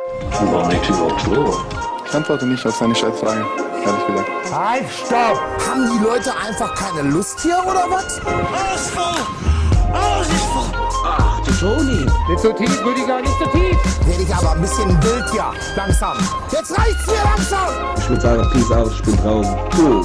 War nicht überhaupt so. Ich antworte nicht auf seine Scheißfrage, ehrlich gesagt. Halt, stopp! Haben die Leute einfach keine Lust hier oder was? Ach, du Toni. Nicht so tief, Rüdiger, nicht so tief! Werde ich aber ein bisschen wild hier, langsam. Jetzt reicht's mir langsam! Ich würde sagen, peace out, ich bin draußen. Cool.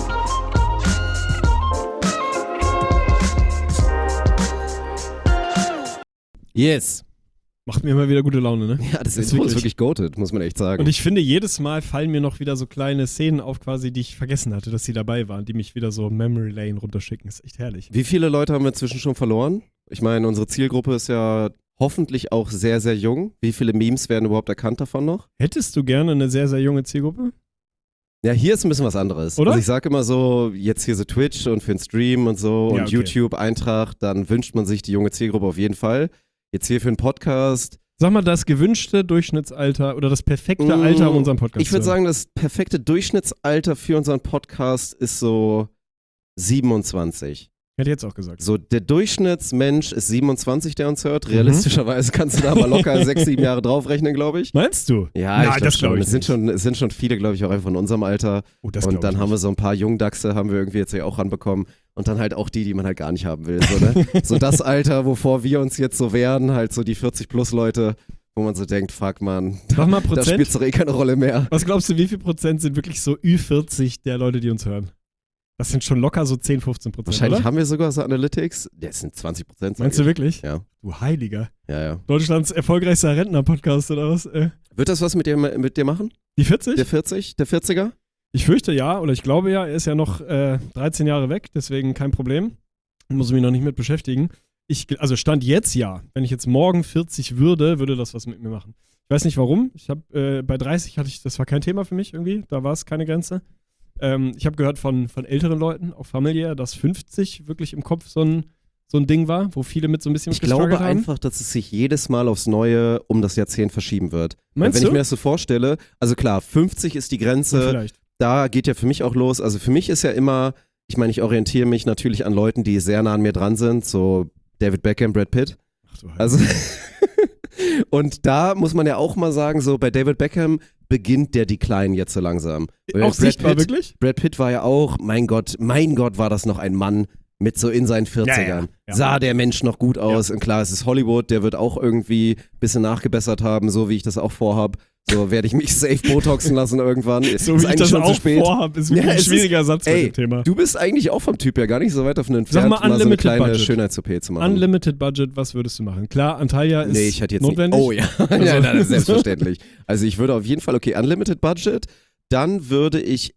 Yes. Macht mir immer wieder gute Laune, ne? Ja, das ist wirklich goated, muss man echt sagen. Und ich finde, jedes Mal fallen mir noch wieder so kleine Szenen auf, quasi, die ich vergessen hatte, dass sie dabei waren, die mich wieder so Memory Lane runterschicken. Ist echt herrlich. Wie viele Leute haben wir inzwischen schon verloren? Ich meine, unsere Zielgruppe ist ja hoffentlich auch sehr, sehr jung. Wie viele Memes werden überhaupt erkannt davon noch? Hättest du gerne eine sehr, sehr junge Zielgruppe? Ja, hier ist ein bisschen was anderes. Oder? Also ich sage immer so, jetzt hier so Twitch und für den Stream und so und Ja, okay. YouTube-Eintrag, dann wünscht man sich die junge Zielgruppe auf jeden Fall. Jetzt hier für einen Podcast. Sag mal, das gewünschte Durchschnittsalter oder das perfekte Alter, um unseren Podcast Ich würde zu hören. sagen, das perfekte Durchschnittsalter für unseren Podcast ist so 27. Hätte ich jetzt auch gesagt. So, der Durchschnittsmensch ist 27, der uns hört. Realistischerweise kannst du da mal locker 6, 7 Jahre draufrechnen, glaube ich. Meinst du? Ja, Nein, ich glaube das glaub schon. ich Es sind schon viele, glaube ich, auch einfach in unserem Alter. Oh, das Und glaub dann ich haben wir nicht. so ein paar Jungdachse, haben wir irgendwie jetzt ja auch ranbekommen. Und dann halt auch die man halt gar nicht haben will. So, ne? So das Alter, wovor wir uns jetzt so wehren, halt so die 40-plus-Leute, wo man so denkt, fuck man, Sag mal da Prozent. spielt doch eh keine Rolle mehr. Was glaubst du, wie viel Prozent sind wirklich so Ü40 der Leute, die uns hören? Das sind schon locker so 10, 15%, Wahrscheinlich oder? haben wir sogar so Analytics. Das sind 20%. Meinst du wirklich? Ja. Du Heiliger. Ja. Deutschlands erfolgreichster Rentner-Podcast oder was? Wird das was mit dir machen? Die 40? Der 40er? Ich fürchte ja, oder ich glaube ja, er ist ja noch 13 Jahre weg, deswegen kein Problem. Muss ich mich noch nicht mit beschäftigen. Also Stand jetzt ja. Wenn ich jetzt morgen 40 würde das was mit mir machen. Ich weiß nicht warum. Ich habe bei 30 das war kein Thema für mich irgendwie. Da war es keine Grenze. Ich habe gehört von älteren Leuten, auch familiär, dass 50 wirklich im Kopf so ein Ding war, wo viele mit so ein bisschen Ich glaube gestruggelt haben. einfach, dass es sich jedes Mal aufs Neue um das Jahrzehnt verschieben wird. Meinst Wenn du? ich mir das so vorstelle, also klar, 50 ist die Ja, Grenze, vielleicht. da geht ja für mich auch los. Also für mich ist ja immer, ich meine, ich orientiere mich natürlich an Leuten, die sehr nah an mir dran sind, so David Beckham, Brad Pitt. Ach du Heilige. Also und da muss man ja auch mal sagen, so bei David Beckham beginnt der Decline jetzt so langsam. Weil Auch sichtbar, wirklich? Brad Pitt war ja auch, mein Gott, war das noch ein Mann mit so in seinen 40ern. Ja. Sah der Mensch noch gut aus? Und klar, es ist Hollywood, der wird auch irgendwie ein bisschen nachgebessert haben, so wie ich das auch vorhab. So werde ich mich safe botoxen lassen irgendwann. So Ist wie ich eigentlich das schon zu auch spät. vorhabe, ist wirklich Ja, ein es schwieriger Satz bei Ey, dem Thema. du bist eigentlich auch vom Typ her gar nicht so weit davon entfernt, Sag mal, so eine Unlimited kleine Budget. Schönheits-OP zu machen. Unlimited Budget, was würdest du machen? Klar, Antalya ist Nee, ich hätte jetzt notwendig. nicht. Oh ja, ja, nein, das ist selbstverständlich. Also ich würde auf jeden Fall, okay, Unlimited Budget, dann würde ich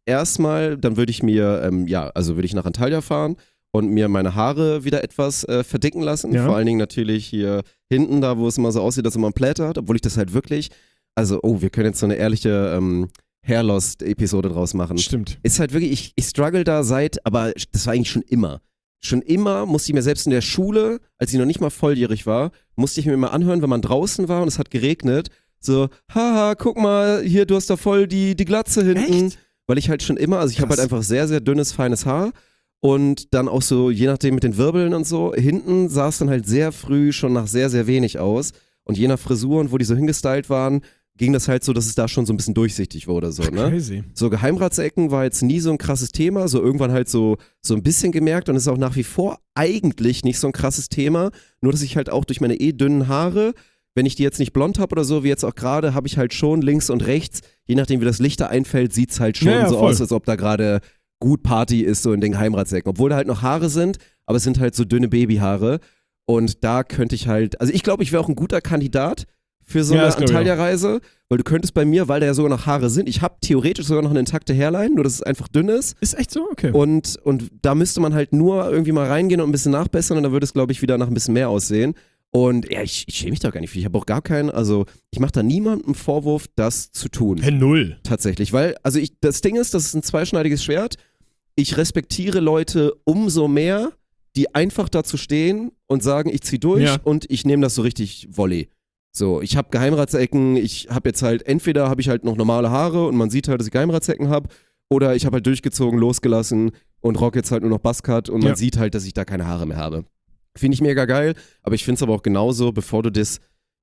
mir, würde ich nach Antalya fahren und mir meine Haare wieder etwas verdicken lassen. Ja. Vor allen Dingen natürlich hier hinten, da wo es immer so aussieht, dass man Pläte hat, obwohl ich das halt wirklich, wir können jetzt so eine ehrliche Hairlost-Episode draus machen. Stimmt. Ist halt wirklich, ich struggle da aber das war eigentlich schon immer. Schon immer musste ich mir selbst in der Schule, als ich noch nicht mal volljährig war, musste ich mir immer anhören, wenn man draußen war und es hat geregnet, so, haha, guck mal, hier, du hast da voll die Glatze hinten. Echt? Weil ich halt schon immer, also ich habe halt Krass. einfach sehr, sehr dünnes, feines Haar und dann auch so, je nachdem mit den Wirbeln und so, hinten sah es dann halt sehr früh schon nach sehr, sehr wenig aus und je nach Frisur und wo die so hingestylt waren, ging das halt so, dass es da schon so ein bisschen durchsichtig wurde, so, ne? Crazy. So Geheimratsecken war jetzt nie so ein krasses Thema, so irgendwann halt so ein bisschen gemerkt und ist auch nach wie vor eigentlich nicht so ein krasses Thema, nur dass ich halt auch durch meine dünnen Haare, wenn ich die jetzt nicht blond habe oder so, wie jetzt auch gerade, habe ich halt schon links und rechts, je nachdem wie das Licht da einfällt, sieht es halt schon Ja, so voll. aus, als ob da gerade gut Party ist, so in den Geheimratsecken, obwohl da halt noch Haare sind, aber es sind halt so dünne Babyhaare und da könnte ich halt, also ich glaube, ich wäre auch ein guter Kandidat für so Ja, eine das glaub ich auch. Antalya-Reise, weil du könntest bei mir, weil da ja sogar noch Haare sind, ich habe theoretisch sogar noch eine intakte Hairline, nur dass es einfach dünn ist. Ist echt so? Okay. Und da müsste man halt nur irgendwie mal reingehen und ein bisschen nachbessern und dann würde es, glaube ich, wieder nach ein bisschen mehr aussehen. Und ja, ich schäme mich da gar nicht für. Ich habe auch gar keinen, also ich mache da niemandem Vorwurf, das zu tun. Null. Tatsächlich, weil, also das Ding ist, das ist ein zweischneidiges Schwert. Ich respektiere Leute umso mehr, die einfach dazu stehen und sagen, ich zieh durch Ja. und ich nehme das so richtig Volley. So, ich habe Geheimratsecken, ich habe jetzt halt, entweder habe ich halt noch normale Haare und man sieht halt, dass ich Geheimratsecken habe, oder ich habe halt durchgezogen, losgelassen und rock jetzt halt nur noch Buzzcut und man Ja. sieht halt, dass ich da keine Haare mehr habe. Finde ich mega geil, aber ich finde es aber auch genauso, bevor du das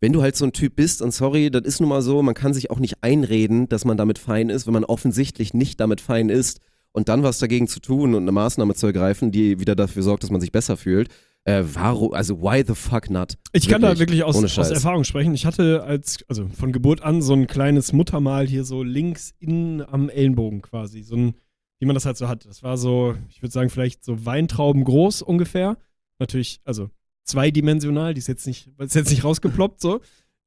wenn du halt so ein Typ bist, und sorry, das ist nun mal so, man kann sich auch nicht einreden, dass man damit fein ist, wenn man offensichtlich nicht damit fein ist und dann was dagegen zu tun und eine Maßnahme zu ergreifen, die wieder dafür sorgt, dass man sich besser fühlt. Warum, also why the fuck not? Ich kann da wirklich aus ohne Scheiß. Erfahrung sprechen. Ich hatte also von Geburt an so ein kleines Muttermal hier so links innen am Ellenbogen quasi. So ein, wie man das halt so hat. Das war so, ich würde sagen, vielleicht so Weintrauben groß ungefähr. Natürlich, also zweidimensional, die ist jetzt nicht rausgeploppt so.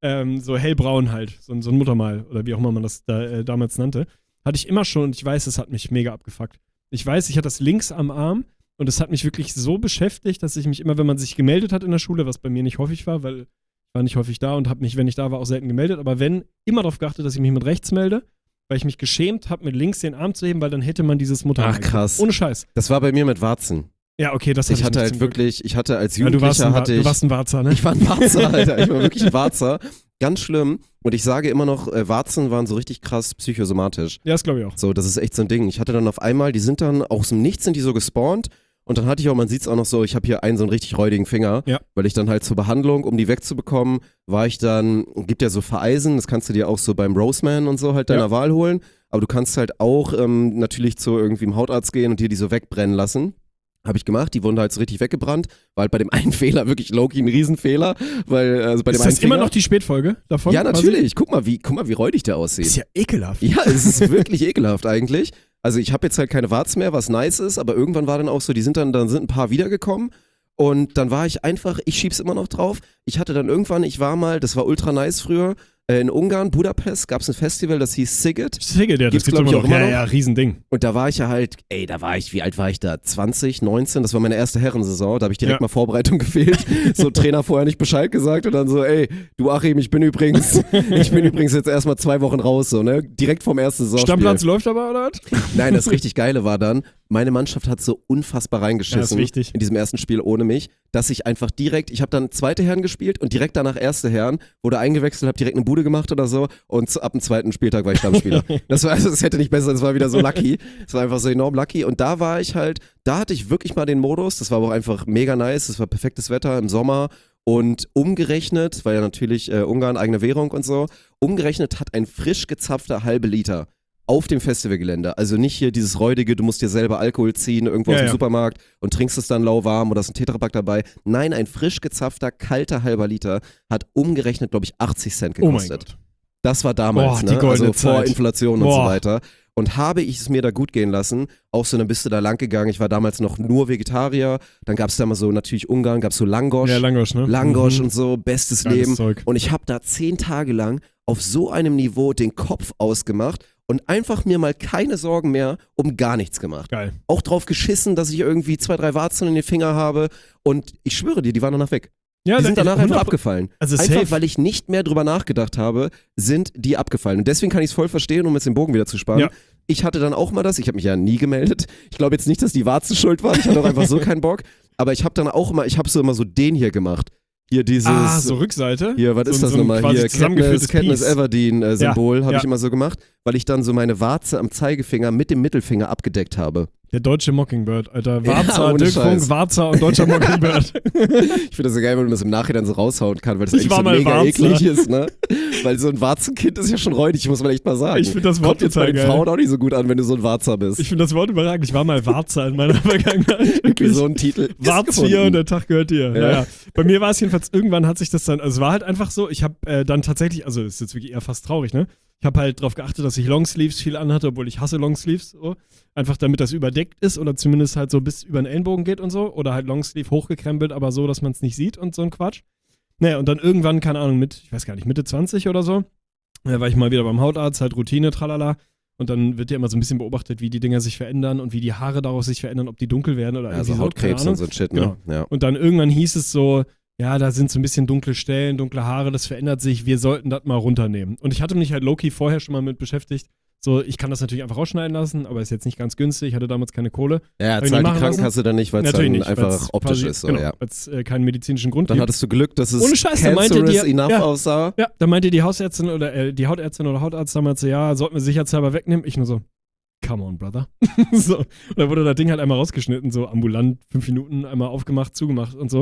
So hellbraun halt, so ein Muttermal oder wie auch immer man das damals nannte. Hatte ich immer schon und ich weiß, es hat mich mega abgefuckt. Ich weiß, ich hatte das links am Arm und es hat mich wirklich so beschäftigt, dass ich mich immer, wenn man sich gemeldet hat in der Schule, was bei mir nicht häufig war, weil ich war nicht häufig da und habe mich, wenn ich da war, auch selten gemeldet, aber wenn, immer darauf geachtet, dass ich mich mit rechts melde, weil ich mich geschämt habe, mit links den Arm zu heben, weil dann hätte man dieses Muttermal. Ach krass. Ohne Scheiß. Das war bei mir mit Warzen. Ja, okay, das Ich hatte nicht halt zum Glück. wirklich, ich hatte als Ja, du warst Jugendlicher, ein Warzer, ne? Ich war ein Warzer, Alter. Ich war wirklich ein Warzer. Ganz schlimm. Und ich sage immer noch, Warzen waren so richtig krass psychosomatisch. Ja, das glaube ich auch. So, das ist echt so ein Ding. Ich hatte dann auf einmal, die sind dann aus dem Nichts sind die so gespawnt. Und dann hatte ich auch, man sieht es auch noch so, ich habe hier einen so einen richtig räudigen Finger. Ja. Weil ich dann halt zur Behandlung, um die wegzubekommen, war ich dann, gibt ja so Vereisen, das kannst du dir auch so beim Roseman und so halt deiner Wahl holen. Aber du kannst halt auch natürlich zu irgendwie im Hautarzt gehen und dir die so wegbrennen lassen. Habe ich gemacht, die wurden halt so richtig weggebrannt. War halt bei dem einen Fehler wirklich low-key ein Riesenfehler. Weil, also bei Ist dem einen das immer Finger, noch die Spätfolge davon? Ja, quasi? natürlich. Guck mal, wie räudig der aussieht. Ist ja ekelhaft. Ja, es ist wirklich ekelhaft eigentlich. Also ich habe jetzt halt keine Warzen mehr, was nice ist, aber irgendwann war dann auch so, dann sind ein paar wiedergekommen und dann war ich einfach, ich schieb's immer noch drauf. Ich hatte dann irgendwann, ich war mal, das war ultra nice früher, in Ungarn, Budapest, gab es ein Festival, das hieß Siget. Siget, ja, das Gibt's, gibt's glaub ich, immer auch noch. immer Ja, noch. ja, Riesending. Und da war ich ja halt, wie alt war ich da? 20, 19, das war meine erste Herrensaison, da habe ich direkt mal Vorbereitung gefehlt. So Trainer vorher nicht Bescheid gesagt und dann so, ey, du Achim, ich bin übrigens jetzt erstmal 2 Wochen raus, so, ne? Direkt vom ersten Saisonspiel. Stammplatz läuft aber, oder was? Nein, das richtig Geile war dann, meine Mannschaft hat so unfassbar Ja, reingeschissen ist wichtig. in diesem ersten Spiel ohne mich, dass ich einfach direkt, ich habe dann zweite Herren gespielt und direkt danach erste Herren, wurde eingewechselt, habe direkt eine Bude gemacht oder so und ab dem zweiten Spieltag war ich Stammspieler. Das hätte nicht besser, das war wieder so lucky. Das war einfach so enorm lucky und da war ich halt, da hatte ich wirklich mal den Modus, das war aber auch einfach mega nice, das war perfektes Wetter im Sommer und umgerechnet, weil ja natürlich Ungarn eigene Währung und so, umgerechnet hat ein frisch gezapfter halbe Liter auf dem Festivalgelände. Also nicht hier dieses räudige, du musst dir selber Alkohol ziehen, irgendwo aus dem Supermarkt und trinkst es dann lauwarm oder ist ein Tetrapack dabei. Nein, ein frisch gezapfter, kalter halber Liter hat umgerechnet, glaube ich, 80 Cent gekostet. Oh mein Gott. Das war damals, Die ne? goldene Also vor Zeit. Inflation und so weiter. Und habe ich es mir da gut gehen lassen, auch so, dann bist du da lang gegangen. Ich war damals noch nur Vegetarier. Dann gab es da mal so, natürlich Ungarn, gab es so Langosch. Ja, Langosch, ne? Langosch und so, bestes Geiles Leben. Zeug. Und ich habe da 10 Tage lang auf so einem Niveau den Kopf ausgemacht und einfach mir mal keine Sorgen mehr um gar nichts gemacht. Geil. Auch drauf geschissen, dass ich irgendwie 2, 3 Warzen in den Finger habe und ich schwöre dir, die waren danach weg. Ja, Die sind danach einfach 100%. abgefallen. Also einfach, safe. weil ich nicht mehr drüber nachgedacht habe, sind die abgefallen. Und deswegen kann ich es voll verstehen, um jetzt den Bogen wieder zu spannen. Ja. Ich hatte dann auch mal das, ich habe mich ja nie gemeldet. Ich glaube jetzt nicht, dass die Warzen schuld waren. Ich hatte auch einfach so keinen Bock. Aber ich habe dann auch immer, ich habe so immer so den hier gemacht. Hier dieses, so Rückseite. hier, was ist das so ein nochmal? quasi Hier, zusammengeführtes Katniss Piece. Everdeen-Symbol habe ja. ich immer so gemacht, weil ich dann so meine Warze am Zeigefinger mit dem Mittelfinger abgedeckt habe. Der deutsche Mockingbird, Alter. Ja, Warzer, ohne Dirk Scheiß. Funk, Warzer und deutscher Mockingbird. Ich finde das so geil, wenn man das im Nachhinein so raushauen kann, weil das Ich eigentlich war so mal mega Warzer. eklig ist, ne? Weil so ein Warzenkind ist ja schon räudig, muss man echt mal sagen. Ich finde das Wort Kommt jetzt bei total den geil. Frauen auch nicht so gut an, wenn du so ein Warzer bist. Ich finde das Wort überragend. Ich war mal Warzer in meiner Vergangenheit. Irgendwie Wirklich. so ein Titel. ist Warz gefunden. 4 und der Tag gehört dir. Ja. Naja. Bei mir war es jedenfalls, irgendwann hat sich das dann, also es war halt einfach so, ich habe dann tatsächlich, also ist jetzt wirklich eher fast traurig, ne? Ich habe halt darauf geachtet, dass ich Longsleeves viel anhatte, obwohl ich hasse Longsleeves. So. Einfach damit das überdeckt ist oder zumindest halt so bis über den Ellenbogen geht und so. Oder halt Longsleeve hochgekrempelt, aber so, dass man es nicht sieht und so ein Quatsch. Naja, und dann irgendwann, keine Ahnung, ich weiß gar nicht, Mitte 20 oder so, war ich mal wieder beim Hautarzt, halt Routine, tralala. Und dann wird ja immer so ein bisschen beobachtet, wie die Dinger sich verändern und wie die Haare daraus sich verändern, ob die dunkel werden oder Also irgendwie so, keine Hautkrebs Ahnung. und so ein Shit, ne? Genau. Ja. Und dann irgendwann hieß es so, ja, da sind so ein bisschen dunkle Stellen, dunkle Haare, das verändert sich, wir sollten das mal runternehmen. Und ich hatte mich halt low-key vorher schon mal mit beschäftigt. So, ich kann das natürlich einfach rausschneiden lassen, aber ist jetzt nicht ganz günstig, ich hatte damals keine Kohle. Ja, Hab ich zahlt nie die machen Krankenkasse dann nicht, weil es Natürlich dann nicht, einfach weil's optisch quasi, ist. So, genau, ja. weil es keinen medizinischen Grund Dann gibt. hattest du Glück, dass es Ohne Scheiß, da meinte cancerous die- enough ja. aussah. Ja, da meinte die Hausärztin oder die Hautärztin oder Hautarzt damals so, ja, sollten wir sicherheitshalber wegnehmen. Ich nur so, come on, brother. So. Und dann wurde das Ding halt einmal rausgeschnitten, so ambulant, 5 Minuten, einmal aufgemacht, zugemacht und so.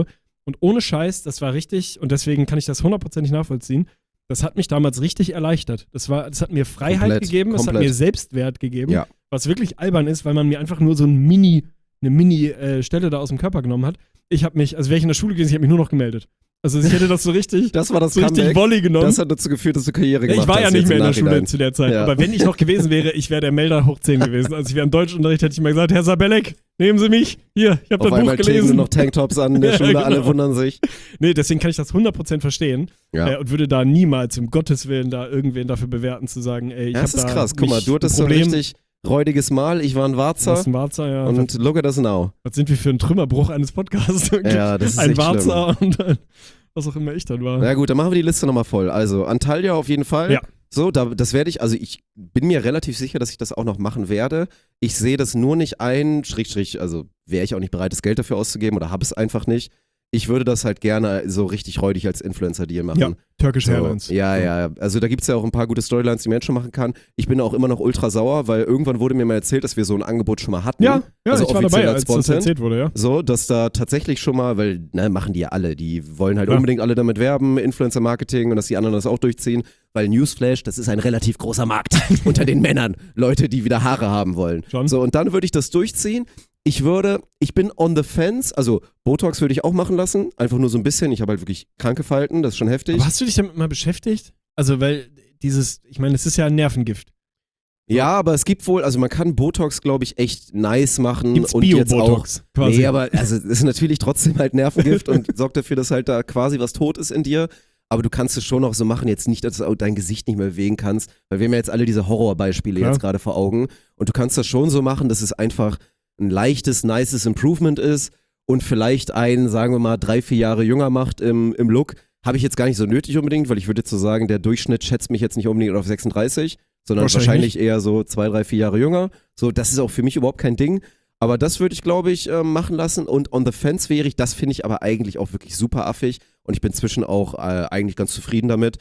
Und ohne Scheiß, das war richtig, und deswegen kann ich das 100% nachvollziehen. Das hat mich damals richtig erleichtert. Das hat mir Freiheit gegeben, es hat mir Selbstwert gegeben, was wirklich albern ist, weil man mir einfach nur so eine Mini-Stelle da aus dem Körper genommen hat. Ich habe mich, also wäre ich in der Schule gewesen, ich habe mich nur noch gemeldet. Also ich hätte das so richtig, das war das so richtig Volley genommen. Das hat dazu geführt, dass du Karriere gemacht hast. Ich war ja nicht mehr in der Schule Nachhinein. zu der Zeit, aber wenn ich noch gewesen wäre, ich wäre der Melder hoch 10 gewesen. Also ich wäre im Deutschunterricht, hätte ich mal gesagt, Herr Sabelek, nehmen Sie mich, hier, ich habe das Buch gelesen. Nur noch Tanktops an in der Schule, genau. Alle wundern sich. Nee, deswegen kann ich das 100% verstehen und würde da niemals, um Gottes Willen, da irgendwen dafür bewerten, zu sagen, ey, ich habe da das ist krass, guck mal, du hattest so ein richtig räudiges Mal, ich war ein Warzer. Ja. Und look at us now. Was sind wir für ein Trümmerbruch eines Podcasts? Ja, das ist ein echt Warzer und ein, was auch immer ich dann war. Na gut, dann machen wir die Liste nochmal voll. Also Antalya auf jeden Fall. Ja. So, das werde ich, also ich bin mir relativ sicher, dass ich das auch noch machen werde. Ich sehe das nur nicht ein, also wäre ich auch nicht bereit, das Geld dafür auszugeben oder habe es einfach nicht. Ich würde das halt gerne so richtig räudig als Influencer-Deal machen. Ja, Turkish Airlines. Ja. Also da gibt es ja auch ein paar gute Storylines, die man jetzt schon machen kann. Ich bin auch immer noch ultra sauer, weil irgendwann wurde mir mal erzählt, dass wir so ein Angebot schon mal hatten. Ja, also ich war dabei, als das erzählt wurde, ja. So, dass da tatsächlich schon mal, weil, machen die ja alle, die wollen halt unbedingt alle damit werben, Influencer-Marketing, und dass die anderen das auch durchziehen, weil Newsflash, das ist ein relativ großer Markt unter den Männern. Leute, die wieder Haare haben wollen. Schon. So, und dann würde ich das durchziehen. Ich bin on the fence, also Botox würde ich auch machen lassen, einfach nur so ein bisschen, ich habe halt wirklich kranke Falten, das ist schon heftig. Aber hast du dich damit mal beschäftigt? Also, weil ich meine, es ist ja ein Nervengift. Ja, aber es gibt wohl, also man kann Botox, glaube ich, echt nice machen. Gibt's und jetzt auch, Bio-Botox quasi? Nee, aber also es ist natürlich trotzdem halt Nervengift und sorgt dafür, dass halt da quasi was tot ist in dir. Aber du kannst es schon auch so machen, jetzt nicht, dass du dein Gesicht nicht mehr bewegen kannst, weil wir haben ja jetzt alle diese Horrorbeispiele jetzt gerade vor Augen. Und du kannst das schon so machen, dass es einfach ein leichtes, nices Improvement ist und vielleicht einen, sagen wir mal, 3-4 Jahre jünger macht im Look. Habe ich jetzt gar nicht so nötig unbedingt, weil ich würde jetzt so sagen, der Durchschnitt schätzt mich jetzt nicht unbedingt auf 36, sondern wahrscheinlich eher so 2, 3, 4 Jahre jünger. So, das ist auch für mich überhaupt kein Ding. Aber das würde ich, glaube ich, machen lassen. Und on the fence wäre ich, das finde ich aber eigentlich auch wirklich super affig. Und ich bin inzwischen auch eigentlich ganz zufrieden damit.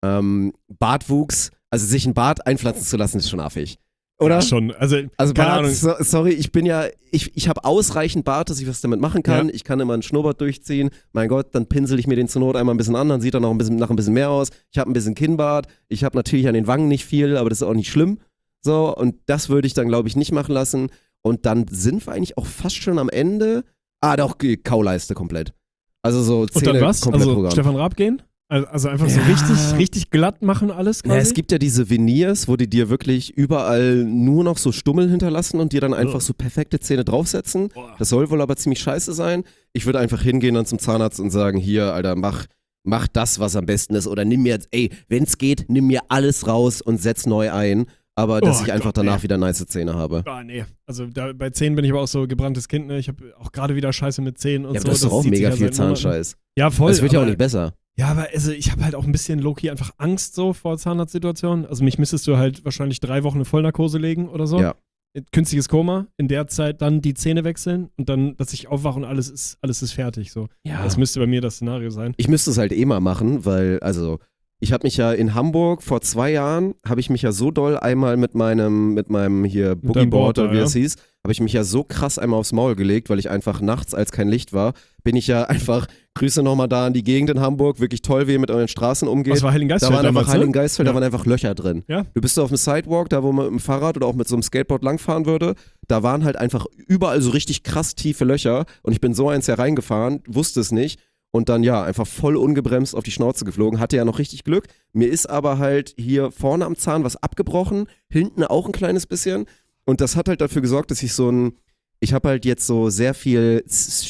Bartwuchs, also sich einen Bart einpflanzen zu lassen, ist schon affig. Oder? Ja, schon. Also keine Bart, Ahnung. Sorry, ich habe ausreichend Bart, dass ich was damit machen kann. Ja. Ich kann immer einen Schnurrbart durchziehen. Mein Gott, dann pinsel ich mir den zur Not einmal ein bisschen an, dann sieht er noch nach ein bisschen mehr aus. Ich habe ein bisschen Kinnbart. Ich habe natürlich an den Wangen nicht viel, aber das ist auch nicht schlimm. So, und das würde ich dann, glaube ich, nicht machen lassen. Und dann sind wir eigentlich auch fast schon am Ende. Doch, Kauleiste komplett. Also so Zähne und dann was? komplett Also Programm. Stefan Raab gehen? Also einfach so richtig glatt machen alles quasi? Ja, es gibt ja diese Veneers, wo die dir wirklich überall nur noch so Stummel hinterlassen und dir dann einfach so perfekte Zähne draufsetzen. Das soll wohl aber ziemlich scheiße sein. Ich würde einfach hingehen dann zum Zahnarzt und sagen, hier, Alter, mach das, was am besten ist. Oder nimm mir jetzt, wenn es geht, nimm mir alles raus und setz neu ein. Aber dass ich einfach danach wieder nice Zähne habe. Nee. Also bei Zähnen bin ich aber auch so gebranntes Kind. Ne? Ich habe auch gerade wieder Scheiße mit Zähnen und so. Ja, aber das ist doch auch mega viel Zahnscheiß. Ja, voll. Das wird ja auch nicht besser. Ja, aber also ich habe halt auch ein bisschen low-key einfach Angst so vor Zahnarztsituationen. Also mich müsstest du halt wahrscheinlich 3 Wochen in Vollnarkose legen oder so. Ja. Künstliches Koma, in der Zeit dann die Zähne wechseln und dann, dass ich aufwache und alles ist fertig. So. Ja. Das müsste bei mir das Szenario sein. Ich müsste es halt mal machen, weil, also, ich habe mich ja in Hamburg vor 2 Jahren, habe ich mich ja so doll einmal mit meinem hier Boogieboard oder wie es hieß, habe ich mich ja so krass einmal aufs Maul gelegt, weil ich einfach nachts, als kein Licht war, bin ich ja einfach, Grüße nochmal da an die Gegend in Hamburg, wirklich toll, wie ihr mit euren Straßen umgeht. Was war Heiligengeistfeld? Da waren einfach Heiligengeistfeld, da waren einfach Löcher drin. Ja. Du bist so auf dem Sidewalk, da wo man mit dem Fahrrad oder auch mit so einem Skateboard langfahren würde, da waren halt einfach überall so richtig krass tiefe Löcher und ich bin so eins hereingefahren, wusste es nicht. Und dann einfach voll ungebremst auf die Schnauze geflogen. Hatte ja noch richtig Glück. Mir ist aber halt hier vorne am Zahn was abgebrochen, hinten auch ein kleines bisschen. Und das hat halt dafür gesorgt, dass ich habe halt jetzt so sehr viel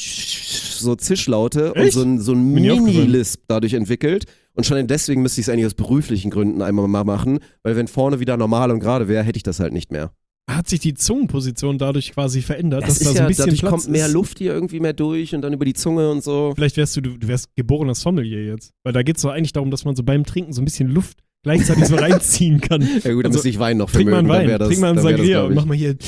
so Zischlaute. Echt? Und so ein Mini-Lisp dadurch entwickelt. Und schon deswegen müsste ich es eigentlich aus beruflichen Gründen einmal mal machen, weil wenn vorne wieder normal und gerade wäre, hätte ich das halt nicht mehr. Hat sich die Zungenposition dadurch quasi verändert, dass ist da so ein bisschen dadurch Platz kommt mehr ist? Luft hier irgendwie mehr durch und dann über die Zunge und so. Vielleicht wärst du wärst geborener Sommelier jetzt. Weil da geht es doch eigentlich darum, dass man so beim Trinken so ein bisschen Luft gleichzeitig so reinziehen kann. Ja gut, dann müsste ich Wein noch trink vermögen. Mal einen Wein, trink mal einen Sangria und mach mal hier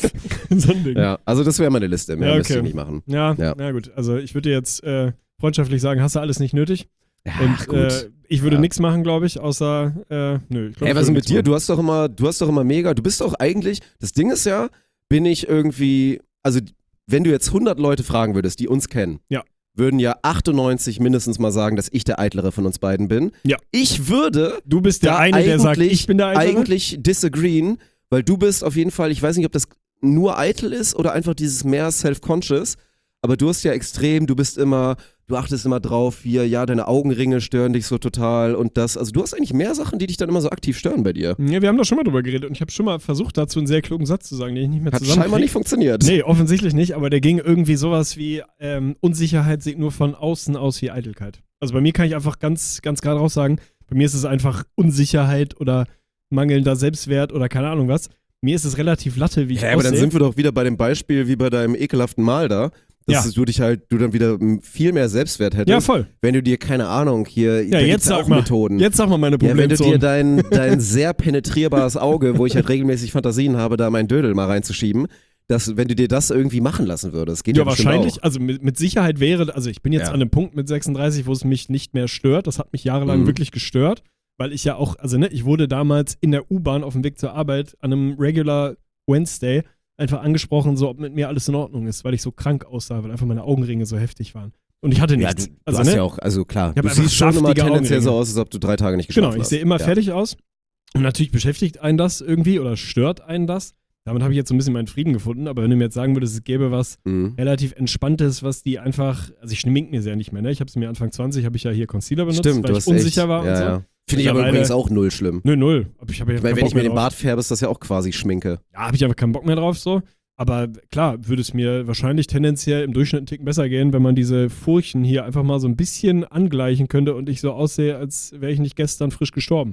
so ein Ding. Ja, also das wäre meine Liste. Mehr müsste ich nicht machen. Ja, na gut. Also ich würde jetzt freundschaftlich sagen, hast du alles nicht nötig. Ja, und gut. Ich würde nichts machen, glaube ich, außer, nö. Hey, was ist mit dir? Du hast doch immer mega, du bist doch eigentlich, das Ding ist ja, bin ich irgendwie, also wenn du jetzt 100 Leute fragen würdest, die uns kennen, würden ja 98 mindestens mal sagen, dass ich der Eitlere von uns beiden bin. Ja. Ich würde Du bist der da eine, der sagt, eigentlich- ich bin der Eitlere. eigentlich disagreeen, weil du bist auf jeden Fall, ich weiß nicht, ob das nur eitel ist oder einfach dieses mehr self-conscious, aber du hast ja extrem, du achtest immer drauf, hier, ja, deine Augenringe stören dich so total und das, also du hast eigentlich mehr Sachen, die dich dann immer so aktiv stören bei dir. Ja, wir haben da schon mal drüber geredet und ich habe schon mal versucht, dazu einen sehr klugen Satz zu sagen, den ich nicht mehr Hat zusammenkriege. scheinbar nicht funktioniert. Nee, offensichtlich nicht, aber der ging irgendwie sowas wie Unsicherheit sieht nur von außen aus wie Eitelkeit. Also bei mir kann ich einfach ganz, ganz gerade raus sagen, bei mir ist es einfach Unsicherheit oder mangelnder Selbstwert oder keine Ahnung was. Mir ist es relativ latte, wie ich Ja, aber dann aussehe. sind wir doch wieder bei dem Beispiel wie bei deinem ekelhaften Mal da, dass Ja. du dann wieder viel mehr Selbstwert hättest, Ja, voll. wenn du dir, keine Ahnung, hier, Ja, da jetzt gibt's ja sag auch mal. Methoden. Jetzt sag mal meine Ja, wenn du dir Problemzone. dein sehr penetrierbares Auge, wo ich halt regelmäßig Fantasien habe, da meinen Dödel mal reinzuschieben, wenn du dir das irgendwie machen lassen würdest, geht ja, Ja, bestimmt wahrscheinlich. auch. Also mit Sicherheit wäre, also ich bin jetzt Ja. an einem Punkt mit 36, wo es mich nicht mehr stört. Das hat mich jahrelang wirklich gestört, weil ich ja auch, also ne, ich wurde damals in der U-Bahn auf dem Weg zur Arbeit an einem Regular Wednesday einfach angesprochen, so ob mit mir alles in Ordnung ist, weil ich so krank aussah, weil einfach meine Augenringe so heftig waren. Und ich hatte Ja, nichts. du also, hast ne? ja auch, also klar, Ich hab du einfach siehst schon immer saftige tendenziell so Augenringe. aus, als ob du 3 Tage nicht geschlafen Genau, hast. ich sehe immer Ja. fertig aus. Und natürlich beschäftigt einen das irgendwie oder stört einen das. Damit habe ich jetzt so ein bisschen meinen Frieden gefunden. Aber wenn du mir jetzt sagen würdest, es gäbe was Mhm. relativ Entspanntes, was die einfach, also ich schminke mir sehr nicht mehr, ne? Ich habe es mir Anfang 20, habe ich ja hier Concealer benutzt, Stimmt, weil du ich hast unsicher echt, war und ja, so. ja. Finde ich aber Mittlerweile- übrigens auch null schlimm. Nö, null. Aber ich habe ja Weil keinen wenn Bock ich mir mehr den drauf. Bart färbe, ist das ja auch quasi Schminke. Ja, habe ich aber keinen Bock mehr drauf so. Aber klar, würde es mir wahrscheinlich tendenziell im Durchschnitt einen Ticken besser gehen, wenn man diese Furchen hier einfach mal so ein bisschen angleichen könnte und ich so aussehe, als wäre ich nicht gestern frisch gestorben.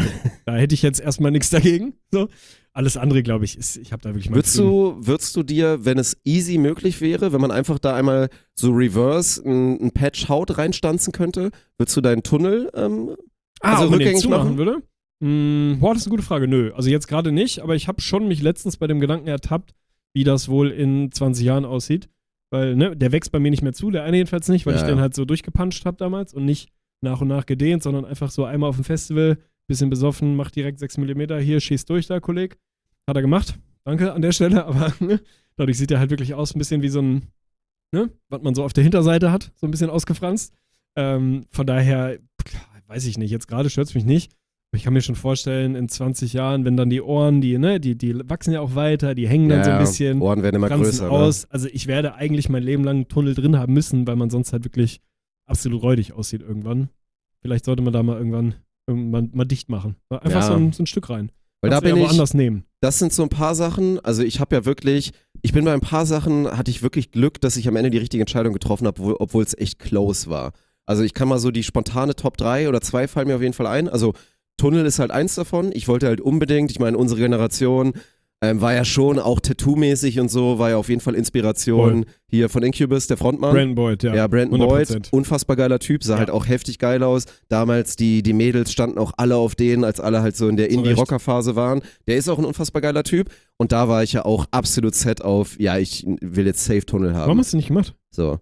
Da hätte ich jetzt erstmal nichts dagegen. So. Alles andere, glaube ich, ich habe da wirklich mal. Würdest du dir, wenn es easy möglich wäre, wenn man einfach da einmal so reverse ein Patch Haut reinstanzen könnte, würdest du deinen Tunnel also ob man den rückgängig zumachen machen? würde? Boah, das ist eine gute Frage. Nö, also jetzt gerade nicht, aber ich habe schon mich letztens bei dem Gedanken ertappt, wie das wohl in 20 Jahren aussieht. Weil, ne, der wächst bei mir nicht mehr zu, der eine jedenfalls nicht, weil Ja, ich ja. den halt so durchgepuncht habe damals und nicht nach und nach gedehnt, sondern einfach so einmal auf dem Festival, bisschen besoffen, macht direkt 6 mm, hier, schießt durch da, Kolleg. Hat er gemacht. Danke an der Stelle, aber ne, dadurch sieht er halt wirklich aus, ein bisschen wie so ein, ne, was man so auf der Hinterseite hat, so ein bisschen ausgefranst. Von daher, weiß ich nicht, jetzt gerade stört es mich nicht. Aber ich kann mir schon vorstellen, in 20 Jahren, wenn dann die Ohren, die wachsen ja auch weiter, die hängen dann so ein bisschen, Ohren werden immer fransen größer. aus. Also ich werde eigentlich mein Leben lang einen Tunnel drin haben müssen, weil man sonst halt wirklich absolut räudig aussieht irgendwann. Vielleicht sollte man da mal irgendwann mal dicht machen. Einfach Ja. so ein Stück rein. Weil da Kannst du bin ja ich, woanders nehmen. das sind so ein paar Sachen, also ich habe ja wirklich, ich bin bei ein paar Sachen, hatte ich wirklich Glück, dass ich am Ende die richtige Entscheidung getroffen habe, obwohl es echt close war. Also ich kann mal so die spontane Top 3 oder 2 fallen mir auf jeden Fall ein. Also Tunnel ist halt eins davon. Ich wollte halt unbedingt, ich meine, unsere Generation war ja schon auch Tattoo-mäßig und so, war ja auf jeden Fall Inspiration hier von Incubus, der Frontmann. Brandon Boyd, ja. Ja, Brandon 100%. Boyd, unfassbar geiler Typ, sah Ja. halt auch heftig geil aus. Damals die Mädels standen auch alle auf denen, als alle halt so in der Zu Indie-Rocker-Phase waren. Der ist auch ein unfassbar geiler Typ. Und da war ich ja auch absolut set auf, ja, ich will jetzt Safe-Tunnel haben. Warum hast du nicht gemacht? So.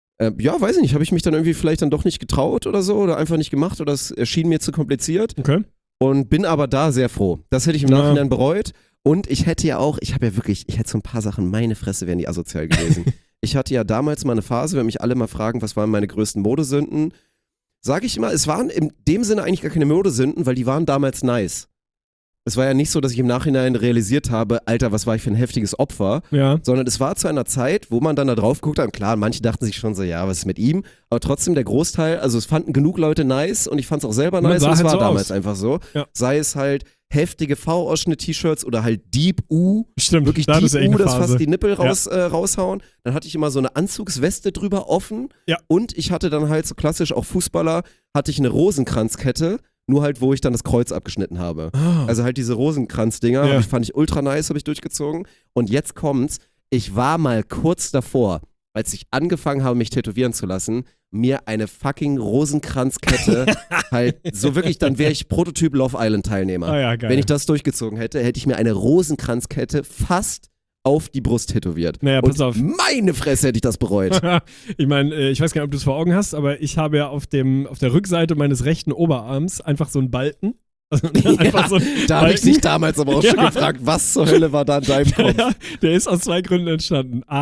Ja, weiß ich nicht. Habe ich mich dann irgendwie vielleicht dann doch nicht getraut oder so oder einfach nicht gemacht oder es erschien mir zu kompliziert Okay. und bin aber da sehr froh. Das hätte ich im Ja. Nachhinein bereut. Und ich hätte ja auch, ich hätte so ein paar Sachen, meine Fresse wären die asozial gewesen. Ich hatte ja damals mal eine Phase, wenn mich alle mal fragen, was waren meine größten Modesünden, sage ich immer, es waren in dem Sinne eigentlich gar keine Modesünden, weil die waren damals nice. Es war ja nicht so, dass ich im Nachhinein realisiert habe, Alter, was war ich für ein heftiges Opfer, Ja. sondern es war zu einer Zeit, wo man dann da drauf geguckt hat, und klar, manche dachten sich schon so, ja, was ist mit ihm, aber trotzdem der Großteil, also es fanden genug Leute nice und ich fand es auch selber Man nice sah und es halt war so damals aus. einfach so. Ja. Sei es halt heftige V-Ausschnitt-T-Shirts oder halt Deep U, Stimmt, wirklich da Deep ist ja echt U, eine das Phase. fast die Nippel raushauen. Dann hatte ich immer so eine Anzugsweste drüber offen Ja. und ich hatte dann halt so klassisch, auch Fußballer, hatte ich eine Rosenkranzkette, nur halt, wo ich dann das Kreuz abgeschnitten habe. Ah. Also halt diese Rosenkranzdinger, Ja. fand ich ultra nice, habe ich durchgezogen. Und jetzt kommt's, ich war mal kurz davor, als ich angefangen habe, mich tätowieren zu lassen, mir eine fucking Rosenkranzkette halt, so wirklich, dann wäre ich Prototyp Love Island Teilnehmer. Ah ja, geil. Wenn ich das durchgezogen hätte, hätte ich mir eine Rosenkranzkette fast auf die Brust tätowiert. Naja, pass Und auf. meine Fresse hätte ich das bereut. Ich meine, ich weiß gar nicht, ob du es vor Augen hast, aber ich habe ja auf der Rückseite meines rechten Oberarms einfach so einen Balken. Also einfach so einen Da habe ich Balken. dich damals aber auch schon Ja. gefragt, was zur Hölle war da in deinem Kopf? Ja, der ist aus 2 Gründen entstanden. A,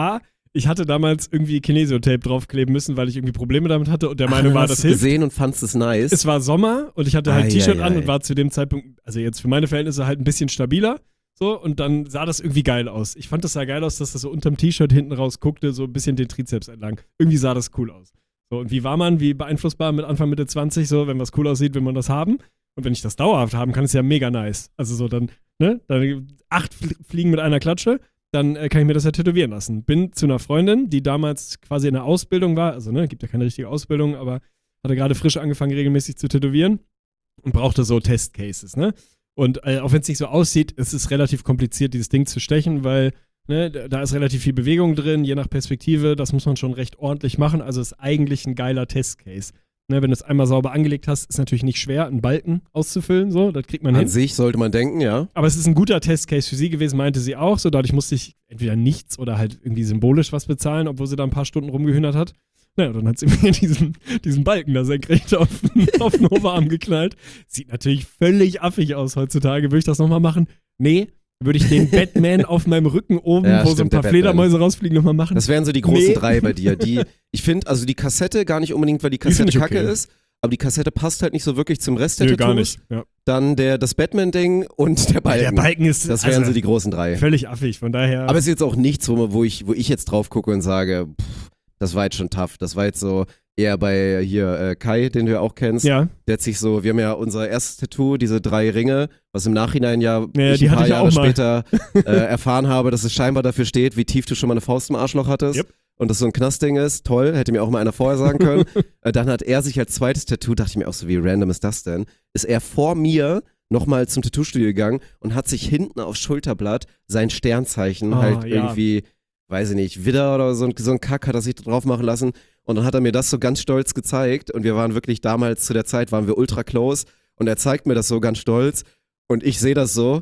Ich hatte damals irgendwie Kinesiotape draufkleben müssen, weil ich irgendwie Probleme damit hatte und der Meinung war, das hilft. gesehen und fandst es nice. Es war Sommer und ich hatte halt T-Shirt an ei. und war zu dem Zeitpunkt, also jetzt für meine Verhältnisse halt ein bisschen stabiler. So, und dann sah das irgendwie geil aus. Ich fand das sah geil aus, dass das so unterm T-Shirt hinten raus guckte, so ein bisschen den Trizeps entlang. Irgendwie sah das cool aus. So, und wie war man, wie beeinflussbar mit Anfang, Mitte 20, so, wenn was cool aussieht, will man das haben. Und wenn ich das dauerhaft haben kann, ist ja mega nice. Also so dann, ne, dann 8 Fliegen mit einer Klatsche, dann kann ich mir das ja tätowieren lassen. Bin zu einer Freundin, die damals quasi in der Ausbildung war, also ne, gibt ja keine richtige Ausbildung, aber hatte gerade frisch angefangen, regelmäßig zu tätowieren und brauchte so Testcases, ne. Und auch wenn es nicht so aussieht, es ist relativ kompliziert, dieses Ding zu stechen, weil ne, da ist relativ viel Bewegung drin, je nach Perspektive. Das muss man schon recht ordentlich machen. Also ist eigentlich ein geiler Testcase. Ne, wenn du es einmal sauber angelegt hast, ist natürlich nicht schwer, einen Balken auszufüllen. So, das kriegt man hin. An sich sollte man denken, ja. Aber es ist ein guter Testcase für sie gewesen, meinte sie auch. So, dadurch musste ich entweder nichts oder halt irgendwie symbolisch was bezahlen, obwohl sie da ein paar Stunden rumgehühnert hat. Naja, dann hat sie mir diesen Balken da senkrecht auf den Oberarm geknallt. Sieht natürlich völlig affig aus heutzutage. Würde ich das nochmal machen? Nee. Würde ich den Batman auf meinem Rücken oben, Ja, wo so ein stimmt, paar der Fledermäuse rausfliegen, nochmal machen? Das wären so die großen Nee. 3 bei dir. Ich finde, also die Kassette gar nicht unbedingt, weil die Kassette find ich kacke okay. ist, aber die Kassette passt halt nicht so wirklich zum Rest der Nö, Tattoos. gar nicht. Ja. Dann das Batman-Ding und der Balken. Der Balken ist Das wären so die großen 3. völlig affig, von daher. Aber es ist jetzt auch nichts, wo ich jetzt drauf gucke und sage, das war jetzt schon tough. Das war jetzt so eher bei hier Kai, den du ja auch kennst. ja, Der hat sich so, wir haben ja unser erstes Tattoo, diese 3 Ringe, was im Nachhinein ja, Ja, ich die ein hatte paar ich Jahre auch mal. später erfahren habe, dass es scheinbar dafür steht, wie tief du schon mal eine Faust im Arschloch hattest. Yep. Und das so ein Knastding ist, toll, hätte mir auch mal einer vorher sagen können. Dann hat er sich als zweites Tattoo, dachte ich mir auch so, wie random ist das denn? Ist er vor mir nochmal zum Tattoo-Studio gegangen und hat sich hinten aufs Schulterblatt sein Sternzeichen halt ja. irgendwie, weiß ich nicht, Widder oder so ein Kack hat er sich drauf machen lassen. Und dann hat er mir das so ganz stolz gezeigt. Und wir waren wirklich damals, zu der Zeit waren wir ultra close. Und er zeigt mir das so ganz stolz. Und ich sehe das so.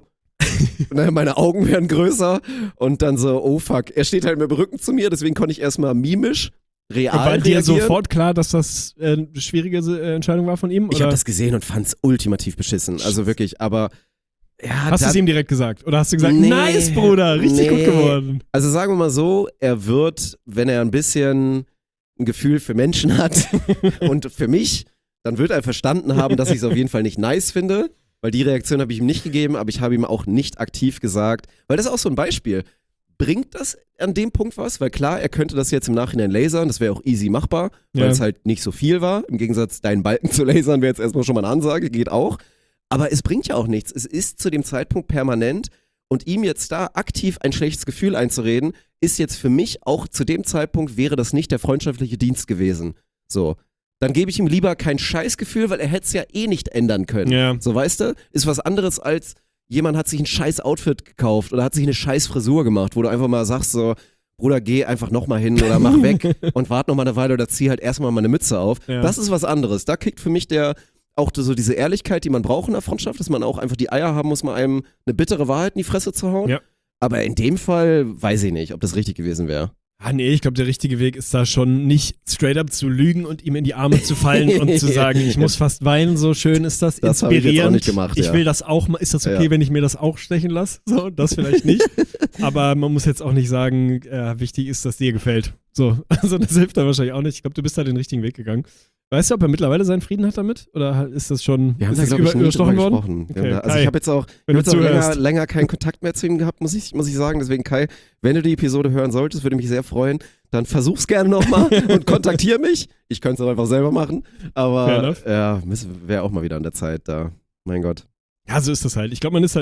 Und meine Augen werden größer. Und dann so, oh fuck. Er steht halt mit dem Rücken zu mir. Deswegen konnte ich erstmal mimisch, real war dir reagieren. sofort klar, dass das eine schwierige Entscheidung war von ihm? Ich Oder habe das gesehen und fand es ultimativ beschissen. Also wirklich, aber ja, hast du es ihm direkt gesagt? Oder hast du gesagt, Nee, nice, Bruder, richtig gut nee. geworden? Also sagen wir mal so, er wird, wenn er ein bisschen ein Gefühl für Menschen hat und für mich, dann wird er verstanden haben, dass ich es auf jeden Fall nicht nice finde, weil die Reaktion habe ich ihm nicht gegeben, aber ich habe ihm auch nicht aktiv gesagt, weil das ist auch so ein Beispiel. Bringt das an dem Punkt was? Weil klar, er könnte das jetzt im Nachhinein lasern, das wäre auch easy machbar, weil Ja. es halt nicht so viel war. Im Gegensatz, deinen Balken zu lasern wäre jetzt erstmal schon mal eine Ansage, geht auch. Aber es bringt ja auch nichts. Es ist zu dem Zeitpunkt permanent und ihm jetzt da aktiv ein schlechtes Gefühl einzureden, ist jetzt für mich auch zu dem Zeitpunkt wäre das nicht der freundschaftliche Dienst gewesen. So. Dann gebe ich ihm lieber kein Scheißgefühl, weil er hätte es ja eh nicht ändern können. Ja. So, weißt du? Ist was anderes als jemand hat sich ein scheiß Outfit gekauft oder hat sich eine scheiß Frisur gemacht, wo du einfach mal sagst so, Bruder, geh einfach nochmal hin oder mach weg und warte nochmal eine Weile oder zieh halt erstmal mal eine Mütze auf. Ja. Das ist was anderes. Da kickt für mich auch so diese Ehrlichkeit, die man braucht in der Freundschaft, dass man auch einfach die Eier haben muss, mal einem eine bittere Wahrheit in die Fresse zu hauen. Ja. Aber in dem Fall weiß ich nicht, ob das richtig gewesen wäre. Ah, nee, ich glaube, der richtige Weg ist da schon nicht straight up zu lügen und ihm in die Arme zu fallen und zu sagen, ich muss fast weinen, so schön ist das, Das habe ich inspirierend. jetzt auch nicht gemacht, Ich ja. will das auch mal, ist das okay, Ja. wenn ich mir das auch stechen lasse? So, das vielleicht nicht. Aber man muss jetzt auch nicht sagen, wichtig ist, dass dir gefällt. So, also das hilft da wahrscheinlich auch nicht. Ich glaube, du bist da den richtigen Weg gegangen. Weißt du, ob er mittlerweile seinen Frieden hat damit? Oder ist das schon Wir haben ist da, das glaube ich, nie drüber überstochen worden? gesprochen. Okay, Also Kai, ich habe jetzt auch, wenn du länger, zuhörst. länger keinen Kontakt mehr zu ihm gehabt, muss ich sagen. Deswegen, Kai, wenn du die Episode hören solltest, würde mich sehr freuen. Dann versuch's gerne nochmal und kontaktier mich. Ich könnte es auch einfach selber machen. Fair Aber enough. ja, wäre auch mal wieder an der Zeit da. Mein Gott. Ja, so ist das halt. Ich glaube, man ist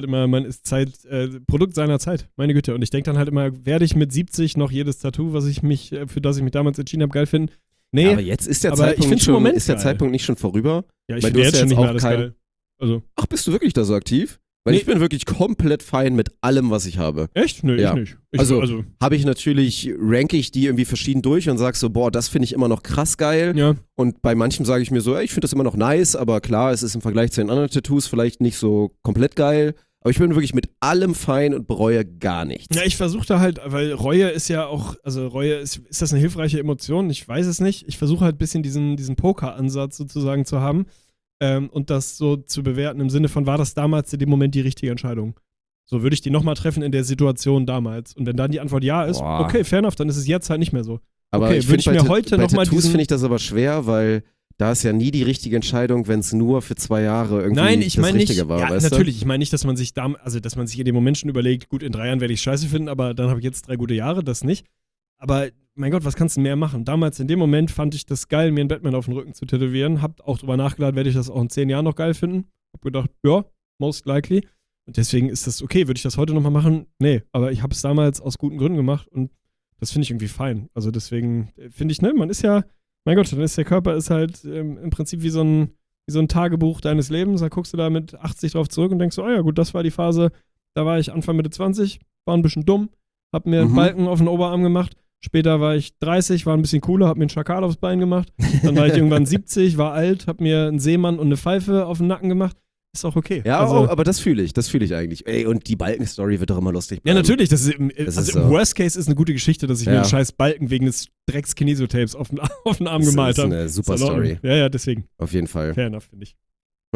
Produkt seiner Zeit. Meine Güte. Und ich denke dann halt immer, werde ich mit 70 noch jedes Tattoo, für das ich mich damals entschieden habe, geil finden? Nee, Ja, aber jetzt ist der aber ich Zeitpunkt find's im Moment ist der geil. Zeitpunkt nicht schon vorüber? ja, ich weil finde du hast jetzt ja schon jetzt nicht mehr auch alles kein- geil. Also, Ach, bist du wirklich da so aktiv? Weil Nee. ich bin wirklich komplett fein mit allem, was ich habe. echt? Nö, Ja. ich nicht. Also- Habe ich natürlich, ranke ich die irgendwie verschieden durch und sag so, boah, das finde ich immer noch krass geil. ja. Und bei manchem sage ich mir so, ey, ich finde das immer noch nice, aber klar, es ist im Vergleich zu den anderen Tattoos vielleicht nicht so komplett geil. Aber ich bin wirklich mit allem fein und bereue gar nichts. Ja, ich versuche da halt, weil Reue ist ja auch, also Reue ist das eine hilfreiche Emotion? Ich weiß es nicht. Ich versuche halt ein bisschen diesen Poker-Ansatz sozusagen zu haben und das so zu bewerten im Sinne von, war das damals in dem Moment die richtige Entscheidung? So, würde ich die nochmal treffen in der Situation damals? Und wenn dann die Antwort ja ist, Boah. okay, fair enough, dann ist es jetzt halt nicht mehr so. Aber Okay, ich würde finde ich mir heute noch mal Tattoos diesen- finde ich das aber schwer, weil da ist ja nie die richtige Entscheidung, wenn es nur für 2 Jahre irgendwie Nein, ich das meine nicht, Richtige war, ja, weißt natürlich, ich meine nicht, dass man sich dass man sich in dem Moment schon überlegt, gut, in 3 Jahren werde ich scheiße finden, aber dann habe ich jetzt 3 gute Jahre, das nicht. Aber mein Gott, was kannst du mehr machen? Damals, in dem Moment, fand ich das geil, mir einen Batman auf den Rücken zu tätowieren. Hab auch drüber nachgedacht, werde ich das auch in 10 Jahren noch geil finden? Hab gedacht, ja, most likely. Und deswegen ist das okay. Würde ich das heute nochmal machen? Nee, aber ich habe es damals aus guten Gründen gemacht und das finde ich irgendwie fein. Also deswegen finde ich, ne, man ist ja, mein Gott, dann ist der Körper ist halt im Prinzip wie so ein Tagebuch deines Lebens. Da guckst du da mit 80 drauf zurück und denkst so, oh ja gut, das war die Phase, da war ich Anfang Mitte 20, war ein bisschen dumm, hab mir einen Balken auf den Oberarm gemacht. Später war ich 30, war ein bisschen cooler, hab mir einen Schakal aufs Bein gemacht. Dann war ich irgendwann 70, war alt, hab mir einen Seemann und eine Pfeife auf den Nacken gemacht. Ist auch okay. Ja, also, aber das fühle ich eigentlich. Ey, und die Balken-Story wird doch immer lustig ja, bleiben. natürlich. Das ist, Das also ist im so. Worst Case ist eine gute Geschichte, dass ich mir Ja. einen scheiß Balken wegen des Drecks-Kinesotapes auf den Arm Das gemalt ist habe. eine super Ist in Ordnung. Story. Ja, deswegen. Auf jeden Fall. Fair enough, finde ich.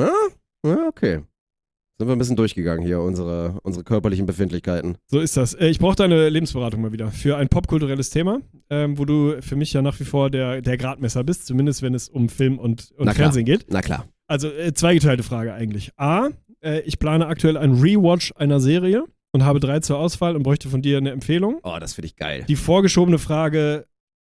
Ja, okay. Sind wir ein bisschen durchgegangen hier, unsere körperlichen Befindlichkeiten. So ist das. Ich brauche deine Lebensberatung mal wieder für ein popkulturelles Thema, wo du für mich ja nach wie vor der Gradmesser bist, zumindest wenn es um Film und Na klar. Fernsehen geht. Na klar. Also zweigeteilte Frage eigentlich. A, ich plane aktuell einen Rewatch einer Serie und habe 3 zur Auswahl und bräuchte von dir eine Empfehlung. Oh, das finde ich geil. Die vorgeschobene Frage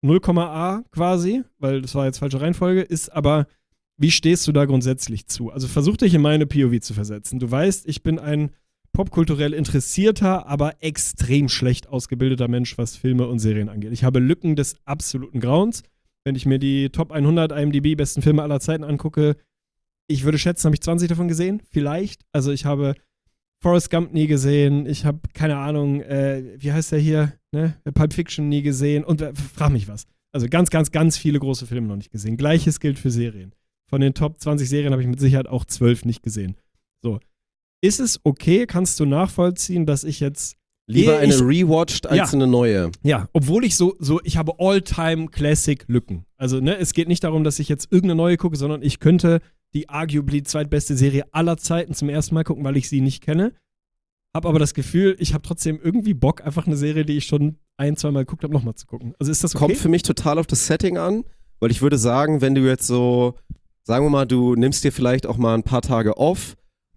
0,A quasi, weil das war jetzt falsche Reihenfolge, ist aber, wie stehst du da grundsätzlich zu? Also versuch dich in meine POV zu versetzen. Du weißt, ich bin ein popkulturell interessierter, aber extrem schlecht ausgebildeter Mensch, was Filme und Serien angeht. Ich habe Lücken des absoluten Grauens. Wenn ich mir die Top 100 IMDb besten Filme aller Zeiten angucke, ich würde schätzen, habe ich 20 davon gesehen? Vielleicht. Also ich habe Forrest Gump nie gesehen. Ich habe, keine Ahnung, wie heißt der hier? Ne? Pulp Fiction nie gesehen. Und frag mich was. Also ganz, ganz, ganz viele große Filme noch nicht gesehen. Gleiches gilt für Serien. Von den Top 20 Serien habe ich mit Sicherheit auch 12 nicht gesehen. So. Ist es okay? Kannst du nachvollziehen, dass ich jetzt Lieber eine ich- rewatched als Ja. eine neue. ja, obwohl ich ich habe All-Time-Classic-Lücken. Also, ne, es geht nicht darum, dass ich jetzt irgendeine neue gucke, sondern ich könnte die arguably zweitbeste Serie aller Zeiten zum ersten Mal gucken, weil ich sie nicht kenne. Hab aber das Gefühl, ich habe trotzdem irgendwie Bock, einfach eine Serie, die ich schon 1-2 Mal geguckt habe, nochmal zu gucken. Also ist das okay? Kommt für mich total auf das Setting an, weil ich würde sagen, wenn du jetzt so, sagen wir mal, du nimmst dir vielleicht auch mal ein paar Tage off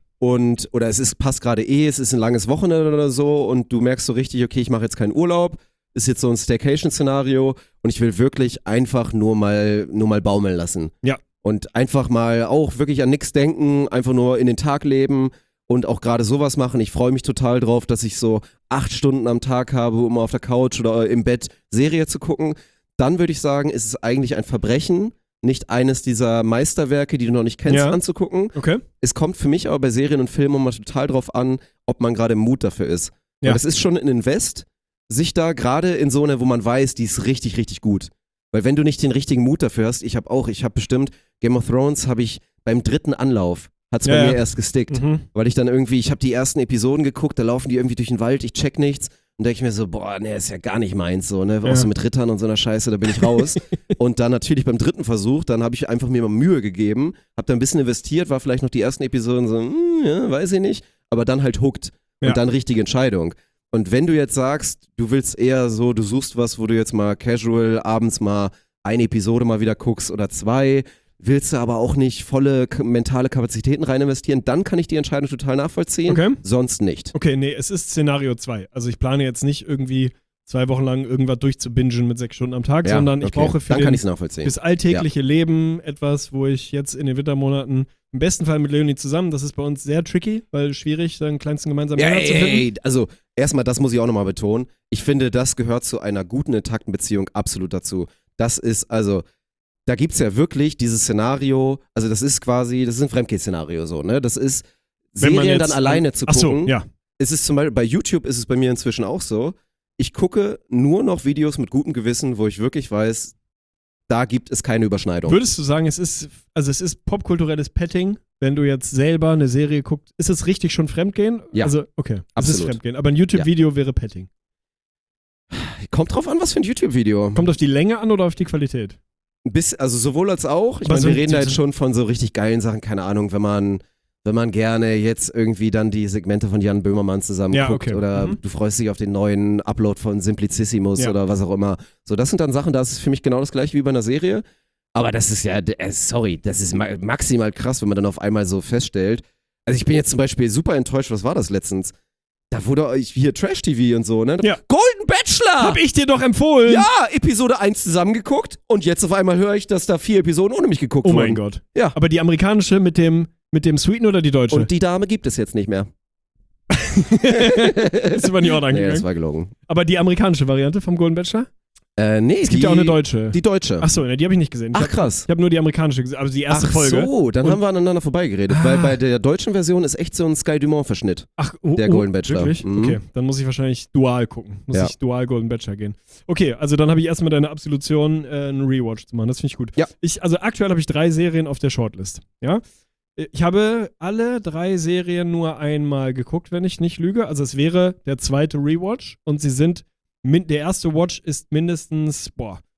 oder passt gerade es ist ein langes Wochenende oder so und du merkst so richtig, okay, ich mache jetzt keinen Urlaub, ist jetzt so ein Staycation-Szenario und ich will wirklich einfach nur mal baumeln lassen. Ja. Und einfach mal auch wirklich an nichts denken, einfach nur in den Tag leben und auch gerade sowas machen. Ich freue mich total drauf, dass ich so 8 Stunden am Tag habe, um auf der Couch oder im Bett Serie zu gucken. Dann würde ich sagen, ist es eigentlich ein Verbrechen, nicht eines dieser Meisterwerke, die du noch nicht kennst, Ja. anzugucken. Okay. Es kommt für mich aber bei Serien und Filmen immer total drauf an, ob man gerade im Mut dafür ist. Ja. Weil das ist schon ein Invest, sich da gerade in so eine, wo man weiß, die ist richtig, richtig gut. Weil wenn du nicht den richtigen Mut dafür hast, ich habe bestimmt, Game of Thrones habe ich beim 3. Anlauf, hat es bei Ja, mir ja. erst gestickt. Mhm. Weil ich dann irgendwie, ich habe die ersten Episoden geguckt, da laufen die irgendwie durch den Wald, ich check nichts. Und denke ich mir so, boah, nee, ist ja gar nicht meins, so, ne? Ja. Auch so mit Rittern und so einer Scheiße, da bin ich raus. Und dann natürlich beim 3. Versuch, dann habe ich einfach mir mal Mühe gegeben, habe da ein bisschen investiert, war vielleicht noch die ersten Episoden so, ja, weiß ich nicht, aber dann halt hooked. Ja. Und dann richtige Entscheidung. Und wenn du jetzt sagst, du willst eher so, du suchst was, wo du jetzt mal casual abends mal eine Episode mal wieder guckst oder 2, willst du aber auch nicht volle mentale Kapazitäten rein investieren, dann kann ich die Entscheidung total nachvollziehen, Okay. sonst nicht. Okay, nee, es ist Szenario 2. Also ich plane jetzt nicht irgendwie 2 Wochen lang irgendwas durchzubingen mit 6 Stunden am Tag, sondern ich okay. brauche für dann kann ich es nachvollziehen. fürs alltägliche Leben etwas, wo ich jetzt in den Wintermonaten im besten Fall mit Leonie zusammen, das ist bei uns sehr tricky, weil schwierig, dann kleinsten gemeinsamen Ja, Nenner zu finden. ey, also erstmal, das muss ich auch nochmal betonen. Ich finde, das gehört zu einer guten, intakten Beziehung absolut dazu. Das ist, also, da gibt es ja wirklich dieses Szenario, also das ist ein Fremdgeh-Szenario so, ne? Das ist, Wenn man Serien jetzt dann alleine zu Ach so, gucken. ja. Es ist zum Beispiel, bei YouTube ist es bei mir inzwischen auch so, ich gucke nur noch Videos mit gutem Gewissen, wo ich wirklich weiß, da gibt es keine Überschneidung. Würdest du sagen, es ist popkulturelles Petting, wenn du jetzt selber eine Serie guckst, ist es richtig schon Fremdgehen? Ja. Also, okay, es ist Absolut. Fremdgehen. Aber ein YouTube-Video wäre Petting. Kommt drauf an, was für ein YouTube-Video. Kommt auf die Länge an oder auf die Qualität? Also sowohl als auch. Ich Aber meine, so- wir reden da jetzt so- schon von so richtig geilen Sachen, keine Ahnung, wenn man wenn man gerne jetzt irgendwie dann die Segmente von Jan Böhmermann zusammen Ja, guckt okay. oder Mhm. du freust dich auf den neuen Upload von Simplicissimus Ja. oder was auch immer. So, das sind dann Sachen, da ist es für mich genau das gleiche wie bei einer Serie. Aber das ist ja, sorry, das ist maximal krass, wenn man dann auf einmal so feststellt. Also ich bin jetzt zum Beispiel super enttäuscht, was war das letztens? Da wurde hier Trash-TV und so, ne? Ja. Golden Bachelor! Hab ich dir doch empfohlen! Ja, Episode 1 zusammengeguckt und jetzt auf einmal höre ich, dass da 4 Episoden ohne mich geguckt Oh wurden. mein Gott. Ja. Aber die amerikanische mit dem Sweeten oder die deutsche? Und die Dame gibt es jetzt nicht mehr. ist über die Ort Nee, angegangen. das war gelogen. Aber die amerikanische Variante vom Golden Bachelor? Nee, Es gibt ja auch eine deutsche. Die deutsche. Achso, ne, die habe ich nicht gesehen. Ach, krass. Ich habe nur die amerikanische gesehen, also die erste Folge. So, dann Und- haben wir aneinander vorbeigeredet, weil bei der deutschen Version ist echt so ein Sky Dumont-Verschnitt. Ach, Der Golden Bachelor. Wirklich? Mhm. Okay, dann muss ich wahrscheinlich dual gucken. Muss Ja. ich dual Golden Bachelor gehen. Okay, also dann habe ich erstmal deine Absolution, einen Rewatch zu machen. Das finde ich gut. Ja. Also aktuell habe ich 3 Serien auf der Shortlist. Ja. Ich habe alle 3 Serien nur einmal geguckt, wenn ich nicht lüge. Also es wäre der zweite Rewatch und sie sind, der erste Watch ist mindestens,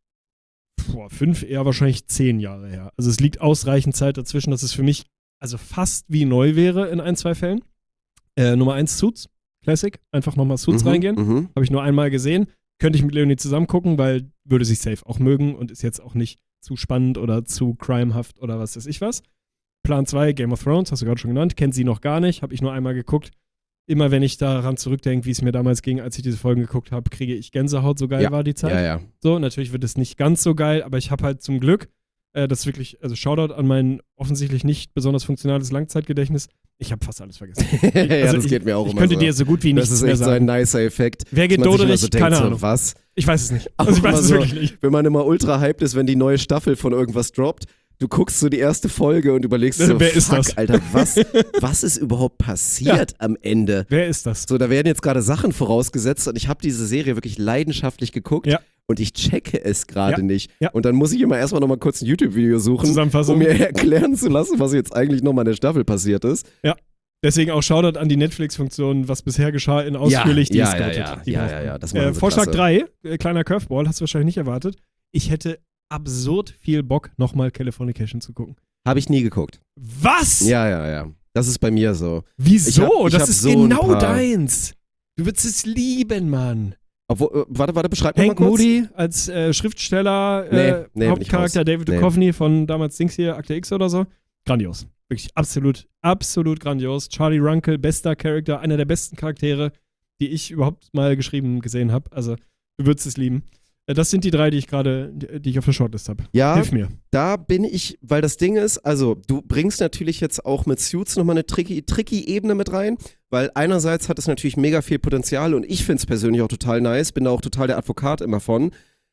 5, eher wahrscheinlich 10 Jahre her. Also es liegt ausreichend Zeit dazwischen, dass es für mich also fast wie neu wäre in 1, 2 Fällen. Nummer 1 Suits, Classic. Einfach nochmal Suits reingehen. Mhm. Habe ich nur einmal gesehen. Könnte ich mit Leonie zusammen gucken, weil würde sich safe auch mögen und ist jetzt auch nicht zu spannend oder zu crimehaft oder was weiß ich was. Plan 2, Game of Thrones, hast du gerade schon genannt. Kennt sie noch gar nicht, habe ich nur einmal geguckt. Immer wenn ich daran zurückdenke, wie es mir damals ging, als ich diese Folgen geguckt habe, kriege ich Gänsehaut, so geil Ja. war die Zeit. Ja, ja. So, natürlich wird es nicht ganz so geil, aber ich habe halt zum Glück, das wirklich, also Shoutout an mein offensichtlich nicht besonders funktionales Langzeitgedächtnis, ich habe fast alles vergessen. Ja, Also das geht mir auch ich immer könnte so. dir so gut wie Das nichts ist mehr echt so ein sagen. nicer Effekt. Wer geht dass man sich immer doderig? so denkt, Keine so, Ahnung. was? Ich weiß es nicht. Auch Also ich weiß immer es so, wirklich nicht. Wenn man immer ultra hyped ist, wenn die neue Staffel von irgendwas droppt, du guckst so die erste Folge und überlegst so, Wer ist fuck, das? Alter, was ist überhaupt passiert am Ende? Wer ist das? So, da werden jetzt gerade Sachen vorausgesetzt und ich habe diese Serie wirklich leidenschaftlich geguckt Ja. und ich checke es gerade Ja. nicht. Ja. Und dann muss ich immer erstmal nochmal kurz ein YouTube-Video suchen, Zusammenfassung. um mir erklären zu lassen, was jetzt eigentlich nochmal in der Staffel passiert ist. Deswegen auch Shoutout an die Netflix-Funktion, was bisher geschah, in ausführlich die scoutet. Die brauchen. das machen sie Vorschlag klasse. 3, kleiner Curveball, hast du wahrscheinlich nicht erwartet. Ich hätte absurd viel Bock, nochmal Californication zu gucken. Habe ich nie geguckt. Was? Ja. Das ist bei mir so. Wieso? Ich das hab ist so ein genau paar- deins. Du würdest es lieben, Mann. Obwohl, warte, beschreib mal Hank kurz. Moody als Schriftsteller, Nee, bin ich Hauptcharakter raus. David Nee. Duchovny von damals Dings hier, Akte X oder so. Grandios. Wirklich absolut grandios. Charlie Runkle, bester Charakter, einer der besten Charaktere, die ich überhaupt mal gesehen habe. Also, du würdest es lieben. Das sind die 3, die ich auf der Shortlist habe. Ja, Hilf mir. da bin ich, weil das Ding ist, also du bringst natürlich jetzt auch mit Suits nochmal eine tricky Ebene mit rein, weil einerseits hat es natürlich mega viel Potenzial und ich finde es persönlich auch total nice, bin da auch total der Advokat immer von,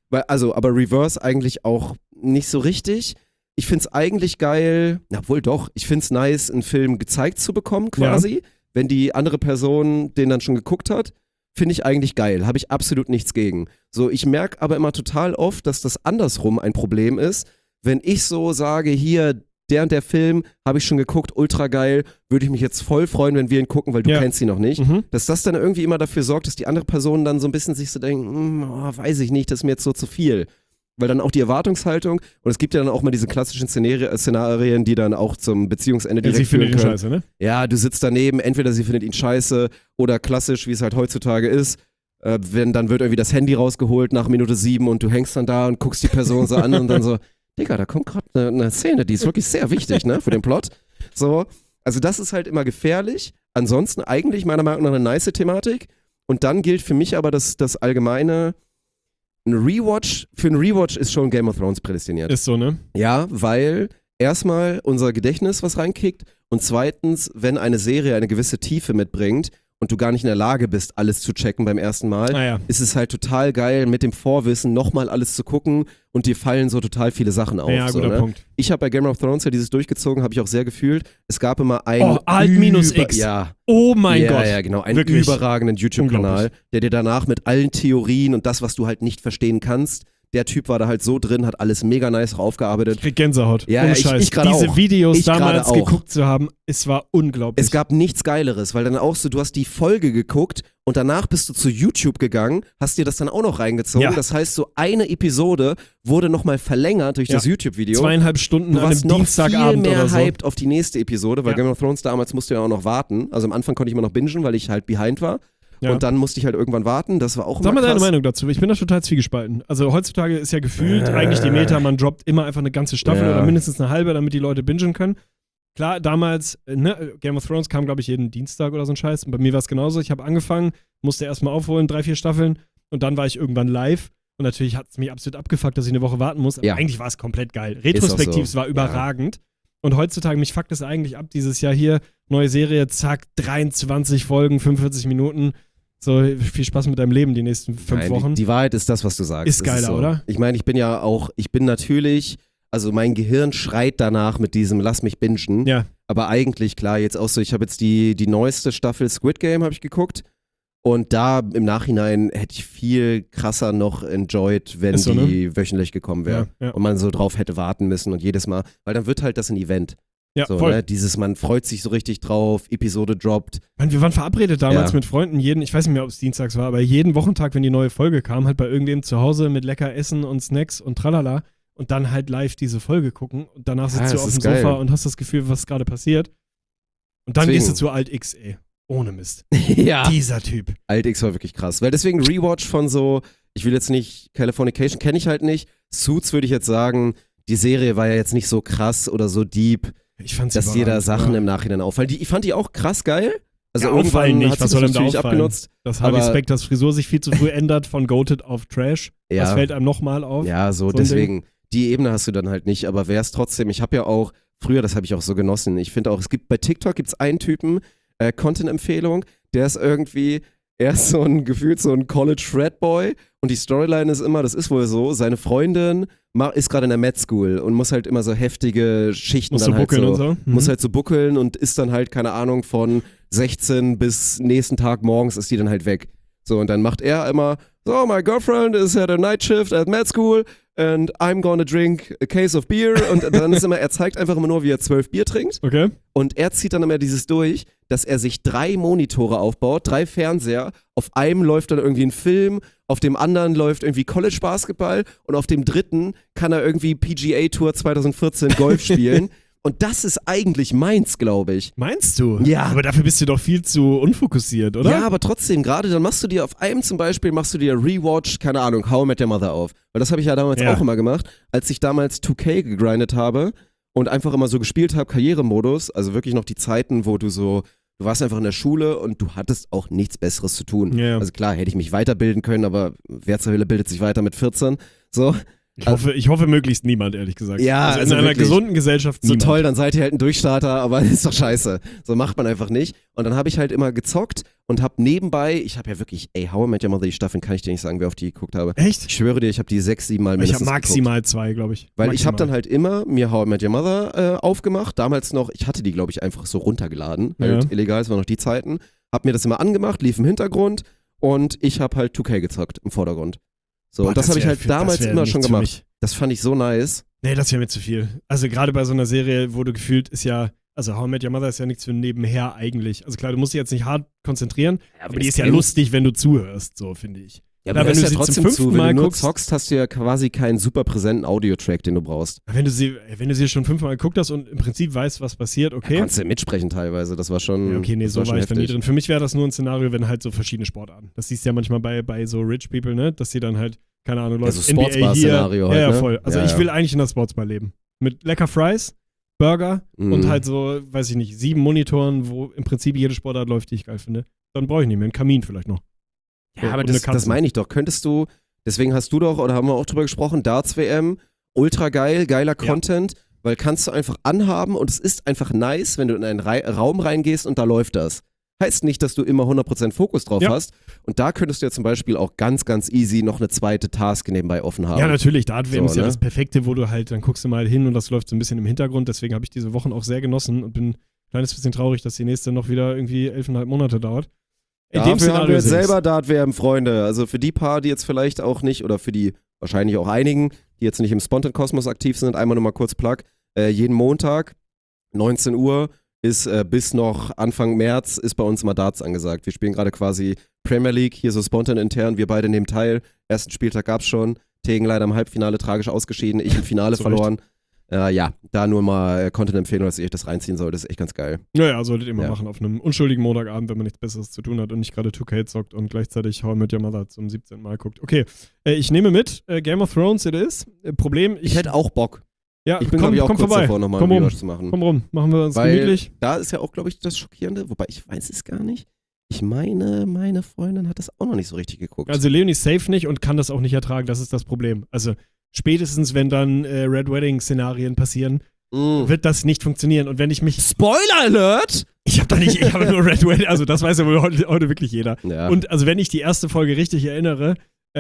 aber Reverse eigentlich auch nicht so richtig. Ich finde es eigentlich geil, obwohl doch, ich finde es nice, einen Film gezeigt zu bekommen quasi, wenn die andere Person den dann schon geguckt hat. Finde ich eigentlich geil, habe ich absolut nichts gegen. So, ich merke aber immer total oft, dass das andersrum ein Problem ist. Wenn ich so sage, hier, der und der Film habe ich schon geguckt, ultra geil, würde ich mich jetzt voll freuen, wenn wir ihn gucken, weil du kennst ihn noch nicht. Dass das dann irgendwie immer dafür sorgt, dass die andere Person dann so ein bisschen sich so denken, weiß ich nicht, das ist mir jetzt so zu viel. Weil dann auch die Erwartungshaltung, und es gibt ja dann auch mal diese klassischen Szenarien, die dann auch zum Beziehungsende direkt Sie findet führen ihn können. scheiße, ne? Ja, du sitzt daneben, entweder sie findet ihn scheiße oder klassisch, wie es halt heutzutage ist, dann wird irgendwie das Handy rausgeholt nach Minute 7 und du hängst dann da und guckst die Person so an und dann so, Digga, da kommt gerade eine Szene, die ist wirklich sehr wichtig, ne, für den Plot. So, also das ist halt immer gefährlich. Ansonsten eigentlich meiner Meinung nach eine nice Thematik. Und dann gilt für mich aber das allgemeine, für einen Rewatch ist schon Game of Thrones prädestiniert. Ist so, ne? Ja, weil erstmal unser Gedächtnis was reinkickt und zweitens, wenn eine Serie eine gewisse Tiefe mitbringt und du gar nicht in der Lage bist, alles zu checken beim ersten Mal, Naja. ist es halt total geil, mit dem Vorwissen nochmal alles zu gucken und dir fallen so total viele Sachen auf. Ja, so, guter ne? Punkt. Ich habe bei Game of Thrones ja dieses durchgezogen, habe ich auch sehr gefühlt. Es gab immer einen Alt-X. Ja, Oh mein ja, Gott. ja, genau. Einen Wirklich. überragenden YouTube-Kanal, Unglaublich. der dir danach mit allen Theorien und das, was du halt nicht verstehen kannst, der Typ war da halt so drin, hat alles mega nice aufgearbeitet. Ich krieg Gänsehaut. Ja, Ohne ich Scheiß. gerade Diese auch. Videos Ich gerade damals auch. geguckt zu haben, es war unglaublich. Es gab nichts Geileres, weil dann auch so, du hast die Folge geguckt und danach bist du zu YouTube gegangen, hast dir das dann auch noch reingezogen. Ja. Das heißt, so eine Episode wurde nochmal verlängert durch das YouTube-Video. 2,5 Stunden Du an warst einem noch viel Dienstagabend mehr oder so. hyped auf die nächste Episode, weil Ja. Game of Thrones damals musste ja auch noch warten. Also am Anfang konnte ich immer noch bingen, weil ich halt behind war. Ja. Und dann musste ich halt irgendwann warten. Das war auch immer Sag mal deine krass. Meinung dazu. Ich bin da total zwiegespalten. Also heutzutage ist ja gefühlt eigentlich die Meta, man droppt immer einfach eine ganze Staffel Ja. oder mindestens eine halbe, damit die Leute bingen können. Klar, damals, Game of Thrones kam, glaube ich, jeden Dienstag oder so ein Scheiß. Und bei mir war es genauso. Ich habe angefangen, musste erstmal aufholen, 3-4 Staffeln. Und dann war ich irgendwann live. Und natürlich hat es mich absolut abgefuckt, dass ich eine Woche warten muss. Aber Ja. eigentlich war es komplett geil. Retrospektiv, so. es war überragend. Und heutzutage, mich fuckt es eigentlich ab, dieses Jahr hier, neue Serie, zack, 23 Folgen, 45 Minuten. So, viel Spaß mit deinem Leben die nächsten 5 Nein, Wochen. Die Wahrheit ist das, was du sagst. Ist Das geiler, so. oder? Ich meine, ich bin natürlich, also mein Gehirn schreit danach mit diesem Lass mich bingen. Ja. Aber eigentlich, klar, jetzt auch so, ich habe jetzt die neueste Staffel Squid Game habe ich geguckt. Und da im Nachhinein hätte ich viel krasser noch enjoyed, wenn Ist so, die wöchentlich gekommen wäre. Ja, ja. Und man so drauf hätte warten müssen und jedes Mal, weil dann wird halt das ein Event. Ja, So, voll. ne? Man freut sich so richtig drauf, Episode droppt. Mann, wir waren verabredet damals Ja. mit Freunden, ich weiß nicht mehr, ob es dienstags war, aber jeden Wochentag, wenn die neue Folge kam, halt bei irgendwem zu Hause mit lecker Essen und Snacks und tralala und dann halt live diese Folge gucken und danach sitzt du das auf dem ist geil. Sofa und hast das Gefühl, was gerade passiert. Und dann Deswegen. gehst du zu Alt X, ey. Ohne Mist. Ja. Dieser Typ. Alt X war wirklich krass. Weil deswegen Rewatch von so, ich will jetzt nicht, Californication kenne ich halt nicht. Suits würde ich jetzt sagen, die Serie war ja jetzt nicht so krass oder so deep, Ich fand sie dass dir da überragend, Sachen ja. im Nachhinein auffallen. Ich fand die auch krass geil. Also Ja, auffallen irgendwann nicht. hat Was sich soll das ihm da natürlich auffallen? abgenutzt. Dass Harvey aber- Specters Frisur sich viel zu früh ändert von Goated auf Trash. Ja. Das fällt einem nochmal auf. Ja, so ein deswegen, die Ebene hast du dann halt nicht, aber wer es trotzdem, ich habe ja auch, früher, das habe ich auch so genossen, ich finde auch, bei TikTok gibt es einen Typen, Content-Empfehlung, der ist irgendwie, er ist gefühlt so ein College-Frat-Boy und die Storyline ist immer, das ist wohl so, seine Freundin ist gerade in der Med School und muss halt immer so heftige Schichten Muss dann so halt buckeln so, und so. Mhm. muss halt so buckeln und ist dann halt, keine Ahnung, von 16 bis nächsten Tag morgens ist die dann halt weg. So, und dann macht er immer, so, my girlfriend is at a night shift at med school and I'm gonna drink a case of beer. Und dann ist immer, er zeigt einfach immer nur, wie er 12 Bier trinkt. Okay. Und er zieht dann immer dieses durch, dass er sich 3 Monitore aufbaut, 3 Fernseher. Auf einem läuft dann irgendwie ein Film, auf dem anderen läuft irgendwie College Basketball und auf dem dritten kann er irgendwie PGA Tour 2014 Golf spielen. Und das ist eigentlich meins, glaube ich. Meinst du? Ja. Aber dafür bist du doch viel zu unfokussiert, oder? Ja, aber trotzdem, gerade dann machst du dir auf einem zum Beispiel, Rewatch, keine Ahnung, How I Met Your Mother auf. Weil das habe ich ja damals Ja. auch immer gemacht, als ich damals 2K gegrindet habe und einfach immer so gespielt habe, Karrieremodus, also wirklich noch die Zeiten, wo du warst einfach in der Schule und du hattest auch nichts Besseres zu tun. Ja. Also klar, hätte ich mich weiterbilden können, aber wer zur Hölle bildet sich weiter mit 14? So. Ich hoffe möglichst niemand, ehrlich gesagt. Ja, also in also einer wirklich. gesunden Gesellschaft So niemand. toll, dann seid ihr halt ein Durchstarter, aber ist doch scheiße. So macht man einfach nicht. Und dann habe ich halt immer gezockt und habe nebenbei, ich habe ja wirklich, How I Met Your Mother, die Staffeln, kann ich dir nicht sagen, wer auf die geguckt habe. Echt? Ich schwöre dir, ich habe die 6, 7 Mal Ich mindestens habe geguckt. maximal 2, glaube ich. Weil ich habe Maximal. dann halt immer mir How I Met Your Mother aufgemacht. Damals noch, ich hatte die, glaube ich, einfach so runtergeladen. Halt Ja. illegal, es waren noch die Zeiten. Hab mir das immer angemacht, lief im Hintergrund und ich habe halt 2K gezockt im Vordergrund. So, Boah, und das habe ich wär halt für- damals das wär immer schon nichts für gemacht. mich. Das fand ich so nice. Nee, das wäre mir zu viel. Also gerade bei so einer Serie, wo du gefühlt ist ja, also How I Met Your Mother ist ja nichts für nebenher eigentlich. Also klar, du musst dich jetzt nicht hart konzentrieren, aber die ist ja lustig, wenn du zuhörst, so finde ich. Ja, Klar, aber wenn wenn du du sie trotzdem zum 5. Wenn Mal du nur guckst- zockst, hast du ja quasi keinen super präsenten Audiotrack, den du brauchst. Wenn du sie schon 5 Mal geguckt hast und im Prinzip weißt, was passiert, okay. Konntest du mitsprechen teilweise, das war schon. Ja, okay, nee, das so war schon ich da nie heftig. drin. Für mich wäre das nur ein Szenario, wenn halt so verschiedene Sportarten. Das siehst du ja manchmal bei so Rich People, ne? Dass die dann halt, keine Ahnung, Leute, so NBA hier. Sportsbar-Szenario halt, Ja, ne? voll. Also Ja, ich ja. will eigentlich in der Sportsbar leben. Mit lecker Fries, Burger und Mhm. halt so, weiß ich nicht, 7 Monitoren, wo im Prinzip jede Sportart läuft, die ich geil finde. Dann brauche ich nicht mehr. Einen Kamin vielleicht noch. Ja, aber und eine das Katze. meine ich doch. Könntest du, deswegen hast du doch, oder haben wir auch drüber gesprochen, Darts-WM, ultra geil, geiler Ja. Content, weil kannst du einfach anhaben und es ist einfach nice, wenn du in einen Raum reingehst und da läuft das. Heißt nicht, dass du immer 100% Fokus drauf Ja. hast. Und da könntest du ja zum Beispiel auch ganz, ganz easy noch eine zweite Task nebenbei offen haben. Ja, natürlich. Dart-WM So, ist ja ne? das Perfekte, wo du halt, dann guckst du mal hin und das läuft so ein bisschen im Hintergrund. Deswegen habe ich diese Wochen auch sehr genossen und bin ein kleines bisschen traurig, dass die nächste noch wieder irgendwie 11,5 Monate dauert. In dem Dafür haben wir Szenario jetzt sehe ich's. selber Dart-WM, Freunde. Also für die paar, die jetzt vielleicht auch nicht, oder für die wahrscheinlich auch einigen, die jetzt nicht im Spontan-Kosmos aktiv sind, einmal nur mal kurz Plug. Jeden Montag, 19 Uhr, ist bis noch Anfang März, ist bei uns immer Darts angesagt. Wir spielen gerade quasi Premier League, hier so Spontan intern, wir beide nehmen teil. Ersten Spieltag gab's schon. Tegen leider im Halbfinale tragisch ausgeschieden, ich im Finale verloren. Ja, da nur mal Content-Empfehlung, dass ihr euch das reinziehen sollt, das ist echt ganz geil. Naja, solltet ihr mal machen auf einem unschuldigen Montagabend, wenn man nichts Besseres zu tun hat und nicht gerade 2K zockt und gleichzeitig How I Met Your Mother zum 17. Mal guckt. Okay, ich nehme mit, Game of Thrones it is. Problem, Ich hätte auch Bock. Ja, Ich bin, glaube ich, auch kurz vorbei. davor, nochmal Komm einen rum. Rewatch zu machen. Komm rum, machen wir uns Weil gemütlich. da ist ja auch, glaube ich, das Schockierende, wobei ich weiß es gar nicht. Ich meine, meine Freundin hat das auch noch nicht so richtig geguckt. Also Leonie safe nicht und kann das auch nicht ertragen, das ist das Problem. Also spätestens, wenn dann Red Wedding-Szenarien passieren, wird das nicht funktionieren. Und wenn ich mich... Spoiler Alert! Ich habe nur Red Wedding, also das weiß ja wohl heute wirklich jeder. Ja. Und also wenn ich die erste Folge richtig erinnere,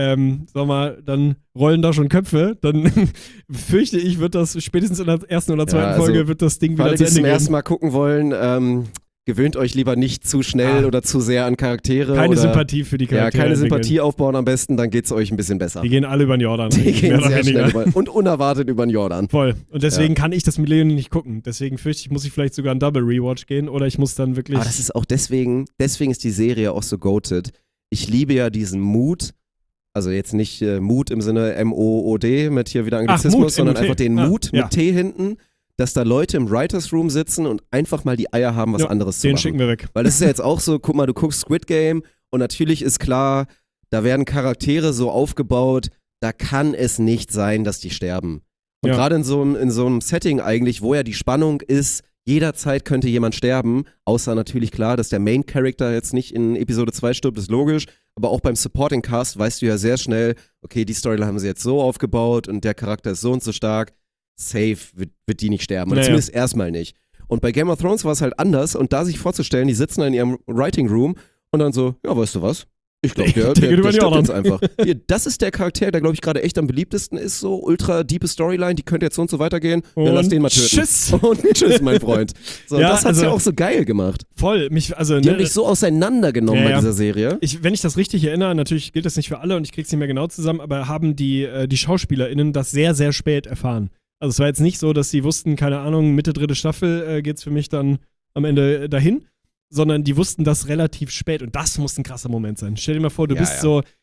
sag mal, dann rollen da schon Köpfe, dann fürchte ich, wird das spätestens in der ersten oder zweiten Folge wird das Ding für wieder alle, zu die es Ende zum ersten gehen. Mal gucken wollen, gewöhnt euch lieber nicht zu schnell oder zu sehr an Charaktere. Keine oder, Sympathie für die Charaktere. Ja, keine entwickeln. Sympathie aufbauen am besten, dann geht's euch ein bisschen besser. Die gehen alle über den Jordan. Die mehr gehen oder sehr weniger. schnell und unerwartet über den Jordan. Voll. Und deswegen kann ich das mit Leonie nicht gucken. Deswegen fürchte ich, muss ich vielleicht sogar einen Double Rewatch gehen oder ich muss dann wirklich... Aber das ist auch deswegen ist die Serie auch so goated. Ich liebe ja diesen Mut, also jetzt nicht Mut im Sinne M-O-O-D mit hier wieder Anglizismus, Mut, sondern M-O-T. einfach den Mut Ja. mit T hinten, dass da Leute im Writers Room sitzen und einfach mal die Eier haben, was anderes zu Den machen. schicken wir weg. Weil das ist ja jetzt auch so, guck mal, du guckst Squid Game und natürlich ist klar, da werden Charaktere so aufgebaut, da kann es nicht sein, dass die sterben. Und Ja. gerade in so einem Setting eigentlich, wo ja die Spannung ist, jederzeit könnte jemand sterben, außer natürlich klar, dass der Main Character jetzt nicht in Episode 2 stirbt, ist logisch, aber auch beim Supporting Cast weißt du ja sehr schnell, okay, die Storyline haben sie jetzt so aufgebaut und der Charakter ist so und so stark, safe wird die nicht sterben, oder zumindest erstmal nicht. Und bei Game of Thrones war es halt anders und da sich vorzustellen, die sitzen da in ihrem Writing Room und dann so, ja, weißt du was? Ich glaube, der stirbt jetzt einfach. Hier, das ist der Charakter, der, glaube ich, gerade echt am beliebtesten ist, so ultra diepe Storyline, die könnte jetzt so und so weitergehen. Und Ja, lass den mal töten. tschüss. Und tschüss, mein Freund. So, Ja, das hat's also- ja auch so geil gemacht. Voll. Die Die haben mich so auseinandergenommen Ja, bei ja. dieser Serie. Wenn ich das richtig erinnere, natürlich gilt das nicht für alle und ich krieg's nicht mehr genau zusammen, aber haben die SchauspielerInnen das sehr, sehr spät erfahren. Also es war jetzt nicht so, dass sie wussten, keine Ahnung, Mitte dritte Staffel geht's für mich dann am Ende dahin, sondern die wussten das relativ spät und das muss ein krasser Moment sein. Stell dir mal vor, du bist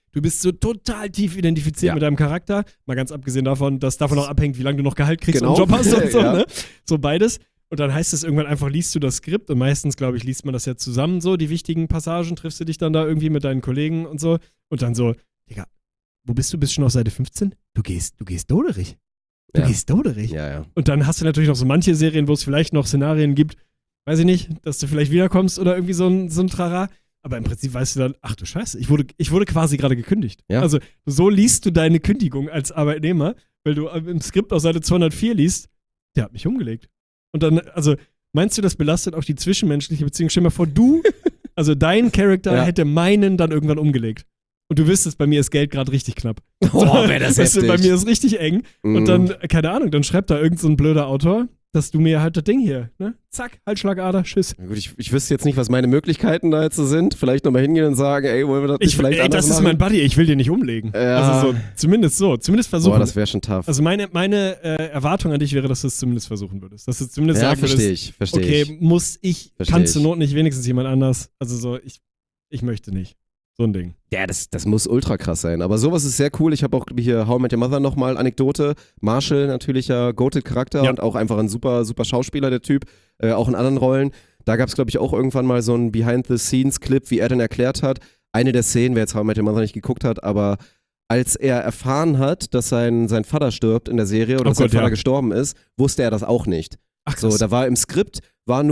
so total tief identifiziert mit deinem Charakter, mal ganz abgesehen davon, dass davon auch abhängt, wie lange du noch Gehalt kriegst Genau. und Job hast und so, Ja. ne? So beides. Und dann heißt es irgendwann einfach, liest du das Skript und meistens, glaube ich, liest man das ja zusammen so, die wichtigen Passagen, triffst du dich dann da irgendwie mit deinen Kollegen und so und dann so, Digga, wo bist du? Bist du schon auf Seite 15? Du gehst doderig. Du gehst doderig. Ja, ja. Und dann hast du natürlich noch so manche Serien, wo es vielleicht noch Szenarien gibt, weiß ich nicht, dass du vielleicht wiederkommst oder irgendwie so ein Trara. Aber im Prinzip weißt du dann, ach du Scheiße, ich wurde quasi gerade gekündigt. Ja. Also so liest du deine Kündigung als Arbeitnehmer, weil du im Skript auf Seite 204 liest, der hat mich umgelegt. Und dann, also meinst du, das belastet auch die zwischenmenschliche Beziehung? Stell dir mal vor, also dein Charakter hätte meinen dann irgendwann umgelegt. Und du wüsstest, bei mir ist Geld gerade richtig knapp. Oh, wäre das Weißt du, heftig. bei mir ist richtig eng. Und dann, keine Ahnung, dann schreibt da irgend so ein blöder Autor, dass du mir halt das Ding hier, ne? Zack, Halsschlagader, Tschüss. Na gut, ich wüsste jetzt nicht, was meine Möglichkeiten da jetzt so sind. Vielleicht nochmal hingehen und sagen, ey, wollen wir das nicht vielleicht anders das ist machen? mein Buddy, ich will dir nicht umlegen. Ja. Also so, zumindest versuchen. Boah, das wäre schon tough. Also meine Erwartung an dich wäre, dass du es zumindest versuchen würdest. Dass du zumindest Ja, sagen verstehe würdest, ich. okay, Versteh kann zur ich. Not nicht wenigstens jemand anders. Also so, ich möchte nicht. So ein Ding. Ja, das muss ultra krass sein. Aber sowas ist sehr cool. Ich habe auch hier How I Met Your Mother nochmal Anekdote. Marshall, natürlicher Goated-Charakter und auch einfach ein super, super Schauspieler, der Typ. Auch in anderen Rollen. Da gab es, glaube ich, auch irgendwann mal so einen Behind-the-Scenes-Clip, wie er dann erklärt hat. Eine der Szenen, wer jetzt How I Met Your Mother nicht geguckt hat, aber als er erfahren hat, dass sein Vater stirbt in der Serie oder dass sein Vater gestorben ist, wusste er das auch nicht. Ach krass. So, da war im Skript, war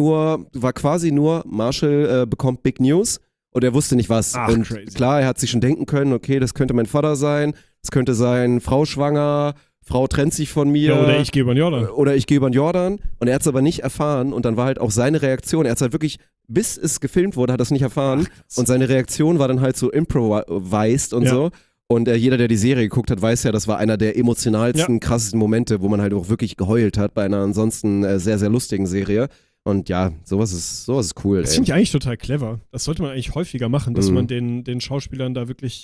quasi nur Marshall bekommt Big News. Und er wusste nicht was. Ach, und crazy. klar, er hat sich schon denken können, okay, das könnte mein Vater sein, das könnte sein, Frau schwanger, Frau trennt sich von mir. Ja, oder ich gehe über den Jordan. Oder ich gehe über den Jordan. Und er hat es aber nicht erfahren. Und dann war halt auch seine Reaktion, er hat es halt wirklich, bis es gefilmt wurde, hat er es nicht erfahren. Und seine Reaktion war dann halt so improvised und so. Und jeder, der die Serie geguckt hat, weiß ja, das war einer der emotionalsten, krassesten Momente, wo man halt auch wirklich geheult hat bei einer ansonsten sehr, sehr lustigen Serie. Und ja, sowas ist cool. Das finde ich eigentlich total clever. Das sollte man eigentlich häufiger machen, dass man den Schauspielern da wirklich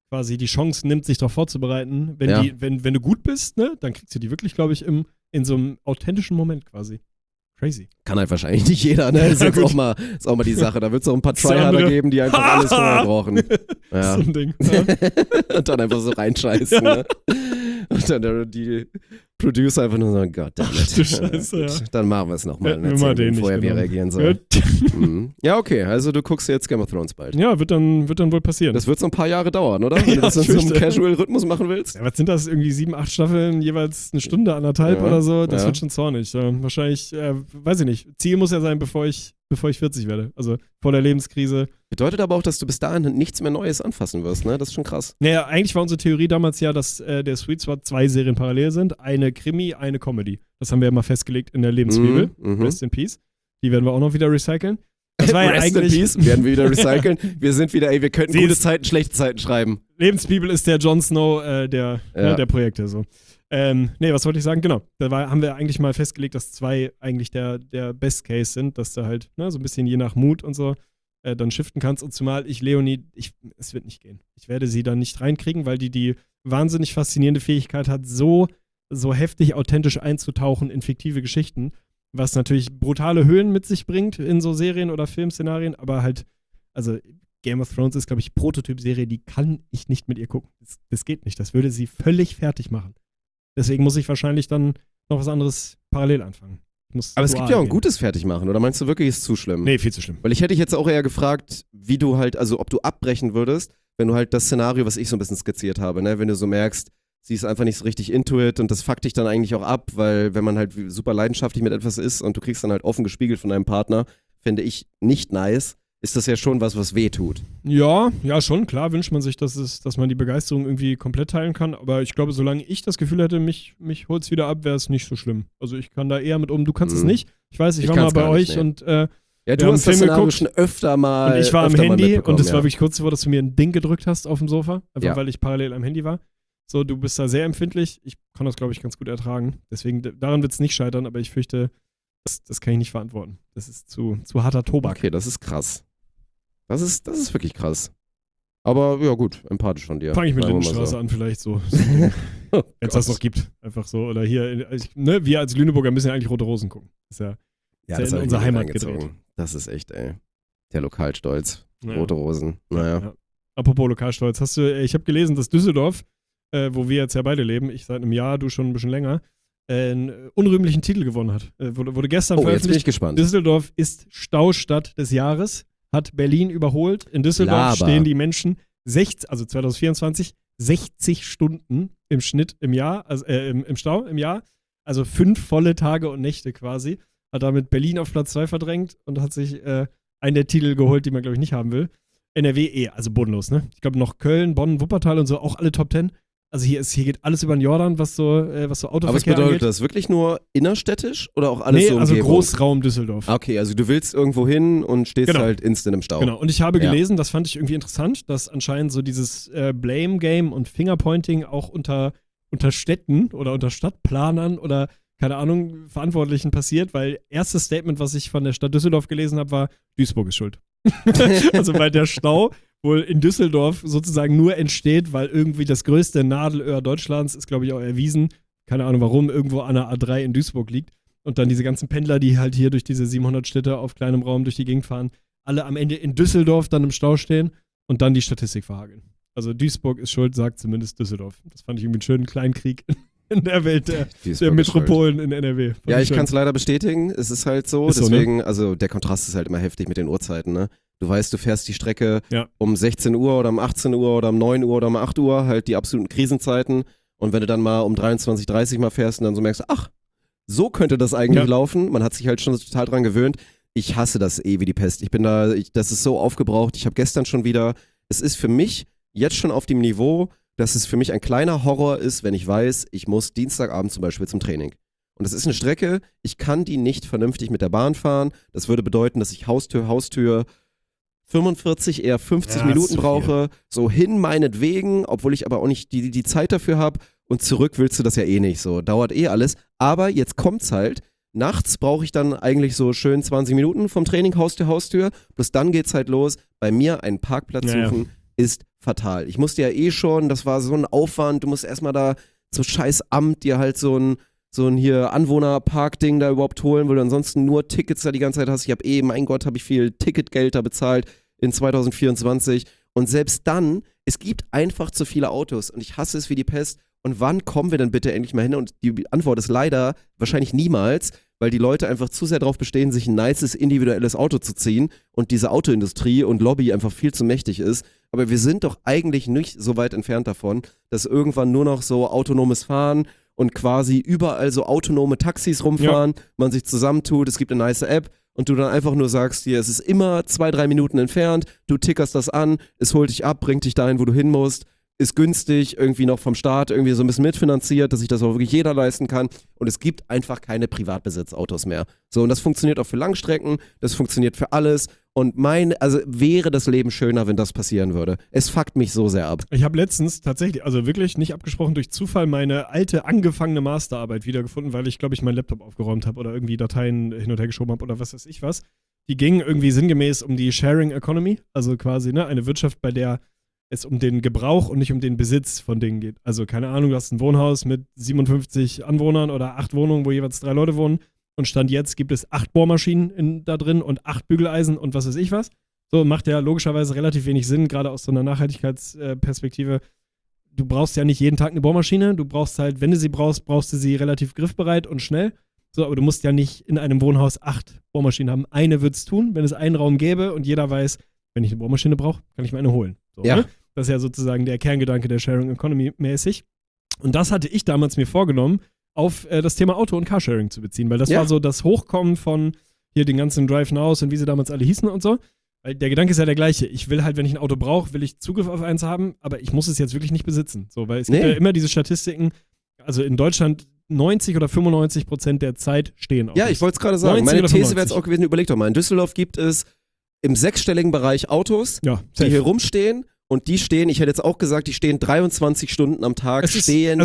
quasi die Chance nimmt, sich darauf vorzubereiten. Ja. Wenn du gut bist, ne, dann kriegst du die wirklich, glaube ich, in so einem authentischen Moment quasi. Crazy. Kann halt wahrscheinlich nicht jeder, ne? Ist Ja, jetzt gut. ist auch mal die Sache. Da wird es auch ein paar Das ist der Tryharder andere. geben, die einfach alles vorher brauchen. Ja. So ein Ding. Ja. Und dann einfach so reinscheißen, ne? Und dann die Producer einfach nur sagen, Gott, Ach du Scheiße, ja. Dann machen wir es nochmal. Hätten wir mal den nicht vorher, wie genommen. reagieren soll. Mhm. Ja, okay, also du guckst jetzt Game of Thrones bald. Ja, wird dann wohl passieren. Das wird so ein paar Jahre dauern, oder? Wenn Ja, du das in ich so einem fürchte. Casual-Rhythmus machen willst? Ja, was sind das? Irgendwie 7, 8 Staffeln, jeweils eine Stunde, 1,5 Ja, oder so? Das ja. wird schon zornig. Wahrscheinlich, weiß ich nicht. Ziel muss ja sein, bevor ich 40 werde. Also vor der Lebenskrise. Bedeutet aber auch, dass du bis dahin nichts mehr Neues anfassen wirst, ne? Das ist schon krass. Naja, eigentlich war unsere Theorie damals ja, dass der Sweet Spot 2 Serien parallel sind. Eine Krimi, eine Comedy. Das haben wir ja mal festgelegt in der Lebensbibel. Mhm. Rest in Peace. Die werden wir auch noch wieder recyceln. Das war ja Rest eigentlich. in Peace, werden wir wieder recyceln. Wir sind wieder, wir könnten Sie gute ist- Zeiten, schlechte Zeiten schreiben. Lebensbibel ist der Jon Snow der Projekte. So. Nee, was wollte ich sagen? Genau. Haben wir eigentlich mal festgelegt, dass 2 eigentlich der Best Case sind, dass du halt so ein bisschen je nach Mut und so dann shiften kannst. Und zumal Leonie, es wird nicht gehen. Ich werde sie dann nicht reinkriegen, weil die wahnsinnig faszinierende Fähigkeit hat, so heftig authentisch einzutauchen in fiktive Geschichten, was natürlich brutale Höhen mit sich bringt in so Serien oder Filmszenarien, aber halt, also Game of Thrones ist, glaube ich, Prototyp-Serie, die kann ich nicht mit ihr gucken. Das geht nicht. Das würde sie völlig fertig machen. Deswegen muss ich wahrscheinlich dann noch was anderes parallel anfangen. Aber es gibt ja auch ein gutes. gutes Fertigmachen, oder meinst du wirklich, ist zu schlimm? Nee, viel zu schlimm. Weil ich hätte dich jetzt auch eher gefragt, wie du halt, also ob du abbrechen würdest, wenn du halt das Szenario, was ich so ein bisschen skizziert habe, ne, wenn du so merkst, sie ist einfach nicht so richtig into it und das fuckt dich dann eigentlich auch ab, weil wenn man halt super leidenschaftlich mit etwas ist und du kriegst dann halt offen gespiegelt von deinem Partner, finde ich nicht nice, ist das ja schon was weh tut. Ja, schon, klar wünscht man sich, dass man die Begeisterung irgendwie komplett teilen kann, aber ich glaube, solange ich das Gefühl hätte, mich holt's wieder ab, wäre es nicht so schlimm. Also ich kann da eher mit um, du kannst es nicht. Ich weiß, ich war mal kann's bei gar nicht, euch nee. und Ja, wir du haben hast das Film Szenario geguckt schon öfter mal und ich war am öfter mal Handy und mitbekommen, es war ja. wirklich kurz davor, dass du mir ein Ding gedrückt hast auf dem Sofa, einfach Ja. weil ich parallel am Handy war. So, du bist da sehr empfindlich. Ich kann das, glaube ich, ganz gut ertragen. Deswegen, daran wird es nicht scheitern, aber ich fürchte, das kann ich nicht verantworten. Das ist zu harter Tobak. Okay, das ist krass. Das ist wirklich krass. Aber ja gut, empathisch von dir. Fange ich mit Sagen wir mal Lindenstraße so. an, vielleicht so. Oh Wenn es das noch gibt. Einfach so. Oder hier, wir als Lüneburger müssen ja eigentlich Rote Rosen gucken. Das ist ja das in hab ich unserer mir Heimat reingezogen. gedreht. Das ist echt, ey. Der Lokalstolz. Ja. Rote Rosen. Naja. Ja. Apropos Lokalstolz, ich habe gelesen, dass Düsseldorf, wo wir jetzt ja beide leben, ich seit einem Jahr, du schon ein bisschen länger, einen unrühmlichen Titel gewonnen hat. Wurde gestern Oh, jetzt bin veröffentlicht. ich gespannt. Düsseldorf ist Staustadt des Jahres, hat Berlin überholt. In Düsseldorf Laber. stehen die Menschen 2024, 60 Stunden im Schnitt im Jahr, also im Stau im Jahr. Also 5 volle Tage und Nächte quasi. Hat damit Berlin auf Platz 2 verdrängt und hat sich einen der Titel geholt, die man, glaube ich, nicht haben will. NRW also bodenlos, ne? Ich glaube noch Köln, Bonn, Wuppertal und so, auch alle Top 10. Also hier geht alles über den Jordan, was so Autoverkehr Aber es bedeutet angeht. das wirklich nur innerstädtisch oder auch alles Nee, so also Umgebung? Großraum Düsseldorf. Okay, also du willst irgendwo hin und stehst Genau. halt instant im Stau. Genau, und ich habe Ja. gelesen, das fand ich irgendwie interessant, dass anscheinend so dieses Blame-Game und Fingerpointing auch unter Städten oder unter Stadtplanern oder, keine Ahnung, Verantwortlichen passiert, weil erstes Statement, was ich von der Stadt Düsseldorf gelesen habe, war, Duisburg ist schuld. Also weil der Stau wohl in Düsseldorf sozusagen nur entsteht, weil irgendwie das größte Nadelöhr Deutschlands, ist glaube ich auch erwiesen, keine Ahnung warum, irgendwo an der A3 in Duisburg liegt. Und dann diese ganzen Pendler, die halt hier durch diese 700 Städte auf kleinem Raum durch die Gegend fahren, alle am Ende in Düsseldorf dann im Stau stehen und dann die Statistik verhageln. Also Duisburg ist schuld, sagt zumindest Düsseldorf. Das fand ich irgendwie einen schönen kleinen Krieg in der Welt der Duisburg ist schuld. Metropolen in NRW. Fand Ja, ich schön. kann es leider bestätigen. Es ist halt so. Ist so, Deswegen, also der Kontrast ist halt immer heftig mit den Uhrzeiten, ne? Du weißt, du fährst die Strecke um 16 Uhr oder um 18 Uhr oder um 9 Uhr oder um 8 Uhr, halt die absoluten Krisenzeiten. Und wenn du dann mal um 23:30 mal fährst und dann so merkst, ach, so könnte das eigentlich laufen. Man hat sich halt schon total dran gewöhnt. Ich hasse das wie die Pest. Das ist so aufgebraucht. Ich habe gestern schon wieder, es ist für mich jetzt schon auf dem Niveau, dass es für mich ein kleiner Horror ist, wenn ich weiß, ich muss Dienstagabend zum Beispiel zum Training. Und das ist eine Strecke, ich kann die nicht vernünftig mit der Bahn fahren. Das würde bedeuten, dass ich Haustür 45, eher 50 Minuten brauche, so hin meinetwegen, obwohl ich aber auch nicht die Zeit dafür habe und zurück willst du das ja eh nicht, so dauert eh alles, aber jetzt kommt's halt, nachts brauche ich dann eigentlich so schön 20 Minuten vom Training Haustür, bloß dann geht's halt los, bei mir einen Parkplatz suchen, ist fatal. Ich musste ja eh schon, das war so ein Aufwand, du musst erstmal da so scheiß Amt dir halt so ein hier Anwohnerpark-Ding da überhaupt holen, weil du ansonsten nur Tickets da die ganze Zeit hast. Ich habe mein Gott, habe ich viel Ticketgeld da bezahlt in 2024. Und selbst dann, es gibt einfach zu viele Autos und ich hasse es wie die Pest. Und wann kommen wir denn bitte endlich mal hin? Und die Antwort ist leider wahrscheinlich niemals, weil die Leute einfach zu sehr darauf bestehen, sich ein nices, individuelles Auto zu ziehen und diese Autoindustrie und Lobby einfach viel zu mächtig ist. Aber wir sind doch eigentlich nicht so weit entfernt davon, dass irgendwann nur noch so autonomes Fahren und quasi überall so autonome Taxis rumfahren, man sich zusammentut, es gibt eine nice App und du dann einfach nur sagst dir, es ist immer 2-3 Minuten entfernt, du tickerst das an, es holt dich ab, bringt dich dahin, wo du hin musst, ist günstig, irgendwie noch vom Staat irgendwie so ein bisschen mitfinanziert, dass sich das auch wirklich jeder leisten kann und es gibt einfach keine Privatbesitzautos mehr. So, und das funktioniert auch für Langstrecken, das funktioniert für alles und also wäre das Leben schöner, wenn das passieren würde. Es fuckt mich so sehr ab. Ich habe letztens tatsächlich, also wirklich nicht abgesprochen, durch Zufall meine alte angefangene Masterarbeit wiedergefunden, weil ich, glaube ich, meinen Laptop aufgeräumt habe oder irgendwie Dateien hin und her geschoben habe oder was weiß ich was. Die ging irgendwie sinngemäß um die Sharing Economy, also quasi eine Wirtschaft, bei der es um den Gebrauch und nicht um den Besitz von Dingen geht. Also keine Ahnung, du hast ein Wohnhaus mit 57 Anwohnern oder 8 Wohnungen, wo jeweils 3 Leute wohnen und Stand jetzt gibt es 8 Bohrmaschinen da drin und 8 Bügeleisen und was weiß ich was. So, macht ja logischerweise relativ wenig Sinn, gerade aus so einer Nachhaltigkeitsperspektive. Du brauchst ja nicht jeden Tag eine Bohrmaschine, du brauchst halt, wenn du sie brauchst, brauchst du sie relativ griffbereit und schnell. So, aber du musst ja nicht in einem Wohnhaus 8 Bohrmaschinen haben. Eine wird's tun, wenn es einen Raum gäbe und jeder weiß, wenn ich eine Bohrmaschine brauche, kann ich mir eine holen. So, ja. Ne? Das ist ja sozusagen der Kerngedanke der Sharing Economy mäßig. Und das hatte ich damals mir vorgenommen, auf das Thema Auto- und Carsharing zu beziehen, weil das war so das Hochkommen von hier den ganzen Drive Nows und wie sie damals alle hießen und so. Weil der Gedanke ist ja der gleiche. Ich will halt, wenn ich ein Auto brauche, will ich Zugriff auf eins haben, aber ich muss es jetzt wirklich nicht besitzen. So, weil es gibt ja immer diese Statistiken, also in Deutschland 90 oder 95% der Zeit stehen Autos. Ja, ich wollte es gerade sagen. Meine These wäre jetzt auch gewesen, überleg doch mal, in Düsseldorf gibt es im 6-stelligen Bereich Autos, die hier rumstehen. Und die stehen, ich hätte jetzt auch gesagt, die stehen 23 Stunden am Tag, es ist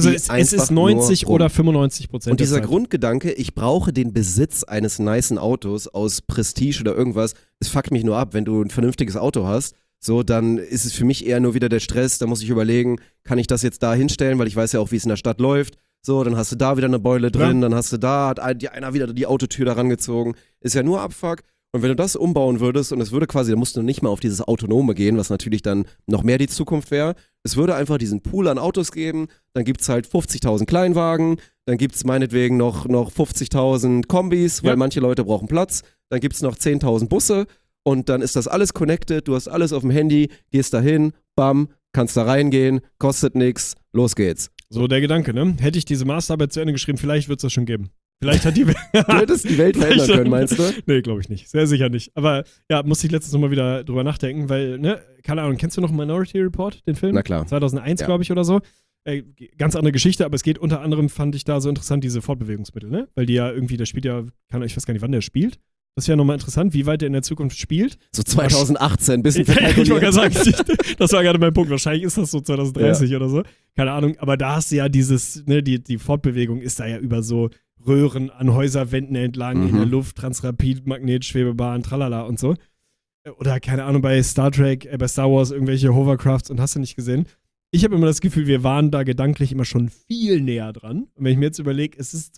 90 oder 95%. Und dieser Grundgedanke, ich brauche den Besitz eines nicen Autos aus Prestige oder irgendwas, es fuckt mich nur ab, wenn du ein vernünftiges Auto hast, so, dann ist es für mich eher nur wieder der Stress, da muss ich überlegen, kann ich das jetzt da hinstellen, weil ich weiß ja auch, wie es in der Stadt läuft. So, dann hast du da wieder eine Beule drin, dann hast du da, hat einer wieder die Autotür da rangezogen. Ist ja nur Abfuck. Und wenn du das umbauen würdest und es würde quasi, da musst du nicht mal auf dieses Autonome gehen, was natürlich dann noch mehr die Zukunft wäre. Es würde einfach diesen Pool an Autos geben, dann gibt es halt 50.000 Kleinwagen, dann gibt es meinetwegen noch 50.000 Kombis, weil manche Leute brauchen Platz, dann gibt es noch 10.000 Busse und dann ist das alles connected, du hast alles auf dem Handy, gehst da hin, bam, kannst da reingehen, kostet nichts, los geht's. So der Gedanke, ne? Hätte ich diese Masterarbeit zu Ende geschrieben, vielleicht wird es das schon geben. Vielleicht hat die Welt. Du hättest die Welt verändern können, meinst du? Nee, glaube ich nicht. Sehr sicher nicht. Aber ja, musste ich letztens nochmal wieder drüber nachdenken, weil, ne, keine Ahnung, kennst du noch Minority Report, den Film? Na klar. 2001, glaube ich, oder so. Ganz andere Geschichte, aber es geht unter anderem, fand ich da so interessant, diese Fortbewegungsmittel, ne? Weil die ja irgendwie, der spielt ja, ich weiß gar nicht, wann der spielt. Das ist ja nochmal interessant, wie weit der in der Zukunft spielt. So 2018, ein bisschen Ich wollte gerade sagen, das war gerade mein Punkt. Wahrscheinlich ist das so 2030 oder so. Keine Ahnung, aber da hast du ja dieses, ne, die Fortbewegung ist da ja über so Röhren an Häuserwänden entlang, in der Luft, Transrapid, Magnetschwebebahn, tralala und so. Oder, keine Ahnung, bei Star Trek, bei Star Wars irgendwelche Hovercrafts und hast du nicht gesehen. Ich habe immer das Gefühl, wir waren da gedanklich immer schon viel näher dran. Und wenn ich mir jetzt überlege, es ist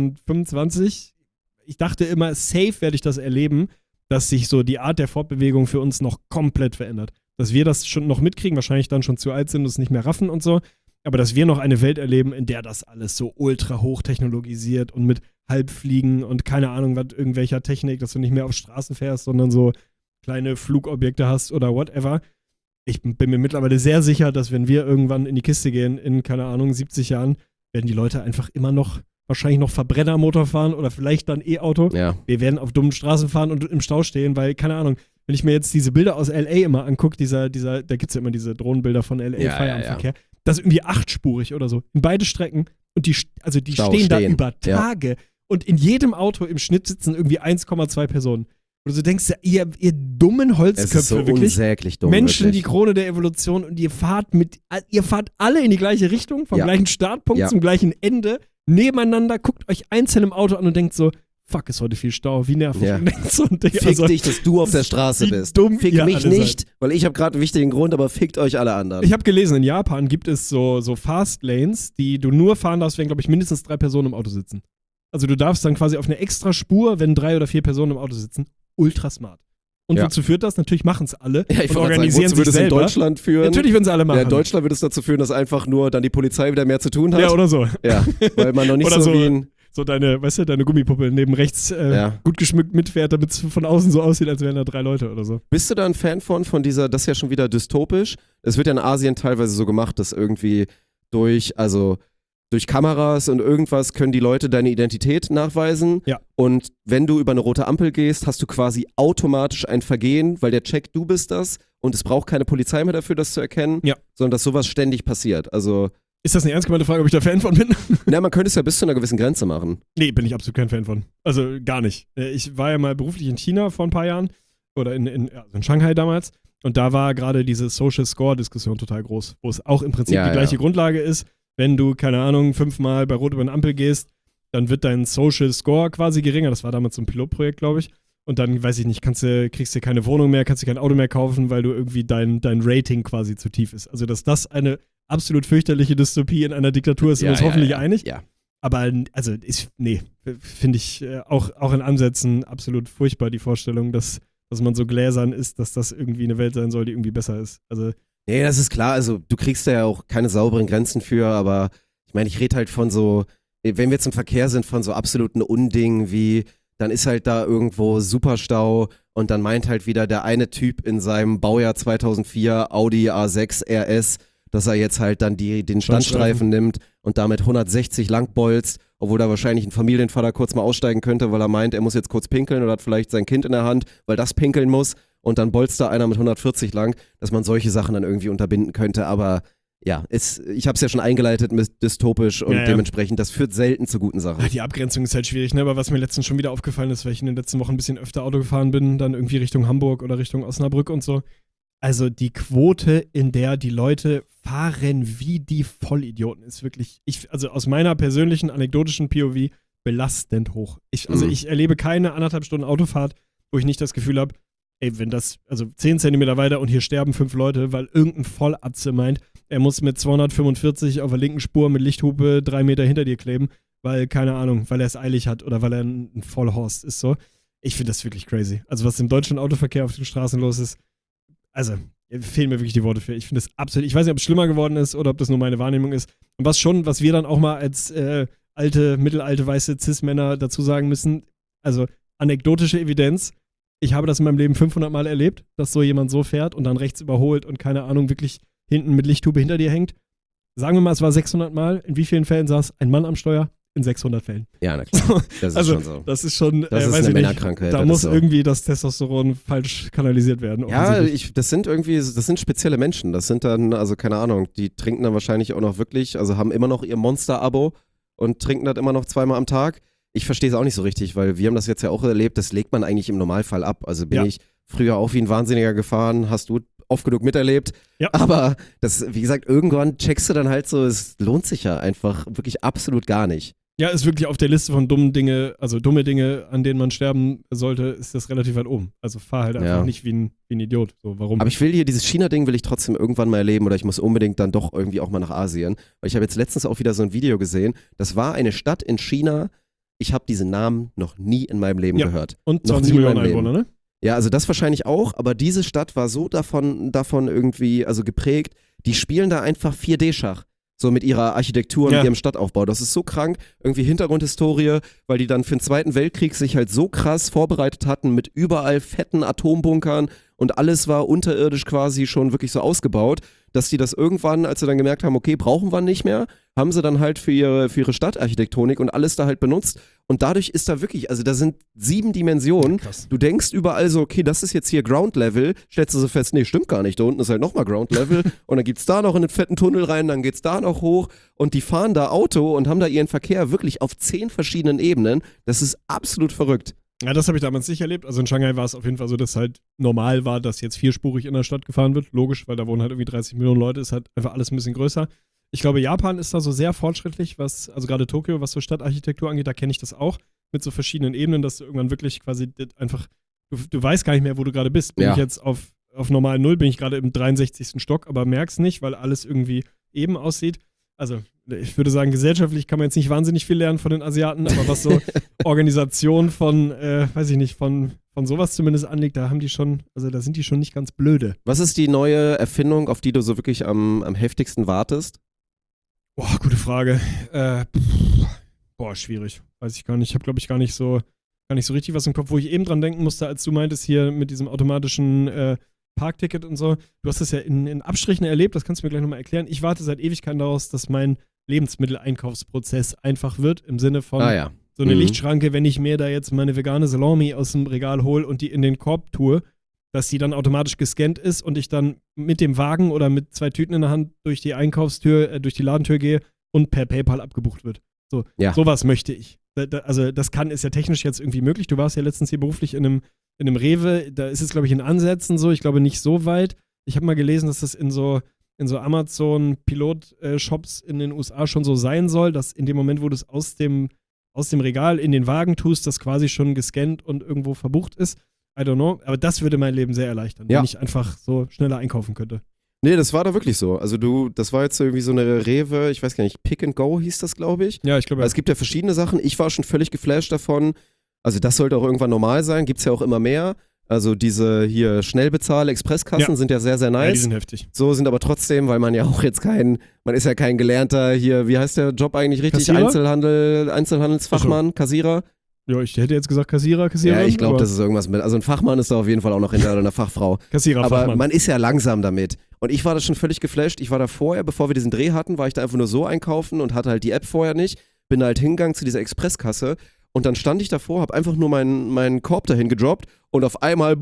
2025, ich dachte immer, safe werde ich das erleben, dass sich so die Art der Fortbewegung für uns noch komplett verändert. Dass wir das schon noch mitkriegen, wahrscheinlich dann schon zu alt sind und es nicht mehr raffen und so. Aber dass wir noch eine Welt erleben, in der das alles so ultra hoch technologisiert und mit Halbfliegen und keine Ahnung, was irgendwelcher Technik, dass du nicht mehr auf Straßen fährst, sondern so kleine Flugobjekte hast oder whatever. Ich bin mir mittlerweile sehr sicher, dass wenn wir irgendwann in die Kiste gehen, in, keine Ahnung, 70 Jahren, werden die Leute einfach immer noch wahrscheinlich noch Verbrennermotor fahren oder vielleicht dann E-Auto. Ja. Wir werden auf dummen Straßen fahren und im Stau stehen, weil, keine Ahnung, wenn ich mir jetzt diese Bilder aus L.A. immer angucke, da gibt es ja immer diese Drohnenbilder von L.A. Feierabendverkehr, das ist irgendwie 8-spurig oder so, in beide Strecken und die stehen da über Tage und in jedem Auto im Schnitt sitzen irgendwie 1,2 Personen. Und du so denkst, ja, ihr dummen Holzköpfe, es ist so wirklich, unsäglich dumm, Menschen, wirklich. die Krone der Evolution und ihr fahrt alle in die gleiche Richtung, vom gleichen Startpunkt zum gleichen Ende, nebeneinander, guckt euch einzeln im Auto an und denkt so, fuck, ist heute viel Stau, wie nervig. Ja. Und denkst so, Digga, Fick dich, dass du auf der Straße wie bist. dumm Fick ihr mich alle nicht, weil ich habe gerade einen wichtigen Grund, aber fickt euch alle anderen. Ich habe gelesen, in Japan gibt es so Fast Lanes, die du nur fahren darfst, wenn, glaube ich, mindestens 3 Personen im Auto sitzen. Also du darfst dann quasi auf eine extra Spur, wenn 3 oder 4 Personen im Auto sitzen. Ultra smart. Und wozu führt das? Natürlich machen es alle Ja, ich und wollte organisieren sagen, wozu sich würde es in selber. Deutschland führen? Natürlich würden sie alle machen. Ja, in Deutschland würde es dazu führen, dass einfach nur dann die Polizei wieder mehr zu tun hat. Ja, oder so. Ja, weil man noch nicht Oder so so wie ein... So deine, weißt du, deine Gummipuppe neben rechts gut geschmückt mitfährt, damit es von außen so aussieht, als wären da 3 Leute oder so. Bist du da ein Fan von dieser, das ist ja schon wieder dystopisch, es wird ja in Asien teilweise so gemacht, dass irgendwie durch Kameras und irgendwas können die Leute deine Identität nachweisen. Ja. Und wenn du über eine rote Ampel gehst, hast du quasi automatisch ein Vergehen, weil der checkt, du bist das und es braucht keine Polizei mehr dafür, das zu erkennen, sondern dass sowas ständig passiert. Also ist das eine ernst gemeinte Frage, ob ich da Fan von bin? na, man könnte es ja bis zu einer gewissen Grenze machen. Nee, bin ich absolut kein Fan von. Also gar nicht. Ich war ja mal beruflich in China vor ein paar Jahren oder in Shanghai damals und da war gerade diese Social Score-Diskussion total groß, wo es auch im Prinzip die gleiche Grundlage ist. Wenn du, keine Ahnung, 5-mal bei Rot über eine Ampel gehst, dann wird dein Social Score quasi geringer. Das war damals so ein Pilotprojekt, glaube ich. Und dann, weiß ich nicht, kriegst du keine Wohnung mehr, kannst du kein Auto mehr kaufen, weil du irgendwie dein Rating quasi zu tief ist. Also, dass das eine absolut fürchterliche Dystopie in einer Diktatur ist, sind wir uns hoffentlich einig. Ja. Aber, also, finde ich auch in Ansätzen absolut furchtbar, die Vorstellung, dass man so gläsern ist, dass das irgendwie eine Welt sein soll, die irgendwie besser ist. Also, nee, das ist klar. Also, du kriegst da ja auch keine sauberen Grenzen für, aber ich meine, ich rede halt von so, wenn wir jetzt im Verkehr sind, von so absoluten Undingen wie, dann ist halt da irgendwo Superstau und dann meint halt wieder der eine Typ in seinem Baujahr 2004 Audi A6 RS, dass er jetzt halt dann den Standstreifen nimmt und damit 160 langbolzt, obwohl da wahrscheinlich ein Familienvater kurz mal aussteigen könnte, weil er meint, er muss jetzt kurz pinkeln oder hat vielleicht sein Kind in der Hand, weil das pinkeln muss und dann bolzt da einer mit 140 lang, dass man solche Sachen dann irgendwie unterbinden könnte, aber ja, ich habe es ja schon eingeleitet mit dystopisch und dementsprechend, das führt selten zu guten Sachen. Die Abgrenzung ist halt schwierig, ne? Aber was mir letztens schon wieder aufgefallen ist, weil ich in den letzten Wochen ein bisschen öfter Auto gefahren bin, dann irgendwie Richtung Hamburg oder Richtung Osnabrück und so. Also die Quote, in der die Leute fahren wie die Vollidioten, ist wirklich, also aus meiner persönlichen anekdotischen POV, belastend hoch. Ich erlebe keine 1,5 Stunden Autofahrt, wo ich nicht das Gefühl habe, ey, wenn das, also 10 Zentimeter weiter und hier sterben 5 Leute, weil irgendein Vollatze meint, er muss mit 245 auf der linken Spur mit Lichthupe 3 Meter hinter dir kleben, weil, keine Ahnung, weil er es eilig hat oder weil er ein Vollhorst ist, so. Ich finde das wirklich crazy. Also was im deutschen Autoverkehr auf den Straßen los ist, also fehlen mir wirklich die Worte für. Ich finde das absolut, ich weiß nicht, ob es schlimmer geworden ist oder ob das nur meine Wahrnehmung ist. Und was wir dann auch mal als mittelalte, weiße Cis-Männer dazu sagen müssen, also anekdotische Evidenz, ich habe das in meinem Leben 500 Mal erlebt, dass so jemand so fährt und dann rechts überholt und keine Ahnung, wirklich hinten mit Lichthupe hinter dir hängt. Sagen wir mal, es war 600 Mal. In wie vielen Fällen saß ein Mann am Steuer? In 600 Fällen. Ja, na klar. Das ist also, schon so. Das ist schon, das ist weiß eine ich Männerkrankheit. Da muss so irgendwie das Testosteron falsch kanalisiert werden. Ja, das sind spezielle Menschen. Das sind dann, also keine Ahnung, die trinken dann wahrscheinlich auch noch wirklich, also haben immer noch ihr Monster-Abo und trinken das immer noch 2-mal am Tag. Ich verstehe es auch nicht so richtig, weil wir haben das jetzt ja auch erlebt, das legt man eigentlich im Normalfall ab. Also bin ich früher auch wie ein Wahnsinniger gefahren, hast du oft genug miterlebt. Ja. Aber das, wie gesagt, irgendwann checkst du dann halt so, es lohnt sich ja einfach wirklich absolut gar nicht. Ja, ist wirklich auf der Liste von dumme Dinge, an denen man sterben sollte, ist das relativ weit oben. Also fahr halt einfach nicht wie ein Idiot. So, warum? Aber ich will hier, dieses China-Ding will ich trotzdem irgendwann mal erleben oder ich muss unbedingt dann doch irgendwie auch mal nach Asien. Weil ich habe jetzt letztens auch wieder so ein Video gesehen, das war eine Stadt in China, ich habe diesen Namen noch nie in meinem Leben gehört. Und 20 Millionen Einwohner, ne? Ja, also das wahrscheinlich auch, aber diese Stadt war so davon irgendwie, also geprägt, die spielen da einfach 4D-Schach. So mit ihrer Architektur und ihrem Stadtaufbau. Das ist so krank. Irgendwie Hintergrundhistorie, weil die dann für den Zweiten Weltkrieg sich halt so krass vorbereitet hatten mit überall fetten Atombunkern und alles war unterirdisch quasi schon wirklich so ausgebaut, dass die das irgendwann, als sie dann gemerkt haben, okay, brauchen wir nicht mehr, haben sie dann halt für ihre Stadtarchitektonik und alles da halt benutzt. Und dadurch ist da wirklich, also da sind 7 Dimensionen. Krass. Du denkst überall so, okay, das ist jetzt hier Ground Level. Stellst du so fest, nee, stimmt gar nicht. Da unten ist halt nochmal Ground Level. Und dann gibt's da noch in einen fetten Tunnel rein, dann geht's da noch hoch. Und die fahren da Auto und haben da ihren Verkehr wirklich auf 10 verschiedenen Ebenen. Das ist absolut verrückt. Ja, das habe ich damals nicht erlebt. Also in Shanghai war es auf jeden Fall so, dass halt normal war, dass jetzt 4-spurig in der Stadt gefahren wird. Logisch, weil da wohnen halt irgendwie 30 Millionen Leute, ist halt einfach alles ein bisschen größer. Ich glaube, Japan ist da so sehr fortschrittlich, also gerade Tokio, was so Stadtarchitektur angeht, da kenne ich das auch mit so verschiedenen Ebenen, dass du irgendwann wirklich quasi einfach, du weißt gar nicht mehr, wo du gerade bist. Bin ich jetzt auf normal 0, bin ich gerade im 63. Stock, aber merk's nicht, weil alles irgendwie eben aussieht. Also, ich würde sagen, gesellschaftlich kann man jetzt nicht wahnsinnig viel lernen von den Asiaten, aber was so Organisation von, weiß ich nicht, von sowas zumindest anliegt, da haben die schon, also da sind die schon nicht ganz blöde. Was ist die neue Erfindung, auf die du so wirklich am heftigsten wartest? Boah, gute Frage. Schwierig. Weiß ich gar nicht. Ich habe, glaube ich, gar nicht so richtig was im Kopf, wo ich eben dran denken musste, als du meintest hier mit diesem automatischen Parkticket und so. Du hast das ja in Abstrichen erlebt, das kannst du mir gleich nochmal erklären. Ich warte seit Ewigkeiten daraus, dass mein Lebensmitteleinkaufsprozess einfach wird, im Sinne von so eine Lichtschranke, wenn ich mir da jetzt meine vegane Salami aus dem Regal hole und die in den Korb tue, dass die dann automatisch gescannt ist und ich dann mit dem Wagen oder mit 2 Tüten in der Hand durch die Einkaufstür, durch die Ladentür gehe und per PayPal abgebucht wird. So, sowas möchte ich. Also das ist ja technisch jetzt irgendwie möglich. Du warst ja letztens hier beruflich in einem Rewe, da ist es, glaube ich, in Ansätzen so, ich glaube nicht so weit. Ich habe mal gelesen, dass das in so Amazon-Pilot-Shops in den USA schon so sein soll, dass in dem Moment, wo du es aus dem Regal in den Wagen tust, das quasi schon gescannt und irgendwo verbucht ist. I don't know, aber das würde mein Leben sehr erleichtern, wenn ich einfach so schneller einkaufen könnte. Nee, das war da wirklich so. Also das war jetzt irgendwie so eine Rewe, ich weiß gar nicht, Pick and Go hieß das, glaube ich. Ja, ich glaube. Es gibt ja verschiedene Sachen. Ich war schon völlig geflasht davon. Also das sollte auch irgendwann normal sein, gibt's ja auch immer mehr. Also diese hier Schnellbezahl-Expresskassen sind ja sehr, sehr nice. Ja, die sind heftig. So sind aber trotzdem, weil man ja auch jetzt man ist ja kein gelernter hier, wie heißt der Job eigentlich richtig? Kassierer? Einzelhandelsfachmann, Kassierer? Ja, ich hätte jetzt gesagt Kassierer. Ja, ich glaube, das ist irgendwas mit. Also ein Fachmann ist da auf jeden Fall auch noch hinter einer Fachfrau. Kassierer, aber Fachmann. Man ist ja langsam damit. Und ich war da schon völlig geflasht. Ich war da vorher, bevor wir diesen Dreh hatten, war ich da einfach nur so einkaufen und hatte halt die App vorher nicht. Bin da halt hingegangen zu dieser Expresskasse und dann stand ich davor, hab einfach nur meinen Korb dahin gedroppt und auf einmal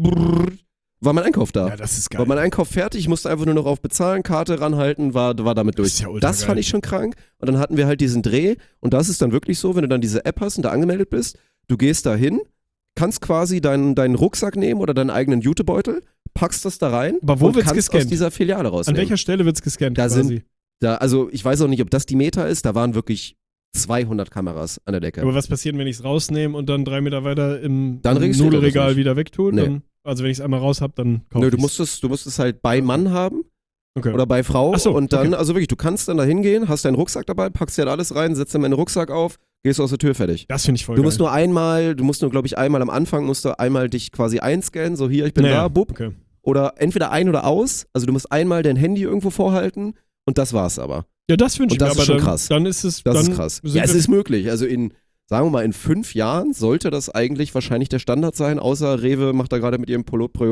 war mein Einkauf da. Ja, das ist geil. War mein Einkauf fertig, ich musste einfach nur noch auf Bezahlen, Karte ranhalten, war damit durch. Das ist ja ultra Das geil. fand ich schon krank. Und dann hatten wir halt diesen Dreh und das ist dann wirklich so, wenn du dann diese App hast und da angemeldet bist, du gehst da hin, kannst quasi deinen Rucksack nehmen oder deinen eigenen Jutebeutel, packst das da rein aber wo und wird's kannst gescannt? aus dieser Filiale rausnehmen. An welcher Stelle wird es gescannt Da quasi? Also ich weiß auch nicht, ob das die Meta ist, da waren wirklich 200 Kameras an der Decke. Aber was passiert, wenn ich es rausnehme und dann 3 Meter weiter im Dann registriert er das Nudelregal nicht. wieder wegtue? Nee. Dann, also wenn ich es einmal raus habe, dann kaufe Nö, ich du musst es halt bei Mann haben oder bei Frau Ach so, und dann, okay. also wirklich, du kannst dann da hingehen, hast deinen Rucksack dabei, packst dir halt alles rein, setzt dann meinen Rucksack auf, gehst aus der Tür fertig. Das finde ich voll Du geil. musst nur, glaube ich, einmal am Anfang musst du einmal dich quasi einscannen, so hier, ich bin da, bub. Okay. Oder entweder ein oder aus, also du musst einmal dein Handy irgendwo vorhalten und das war's aber. Ja, das wünsche ich Und mir, das ist aber schon dann, krass. dann ist es. Das dann ist krass. sind Ja, es wir- ist möglich. Also sagen wir mal, in 5 Jahren sollte das eigentlich wahrscheinlich der Standard sein, außer Rewe macht da gerade mit ihrem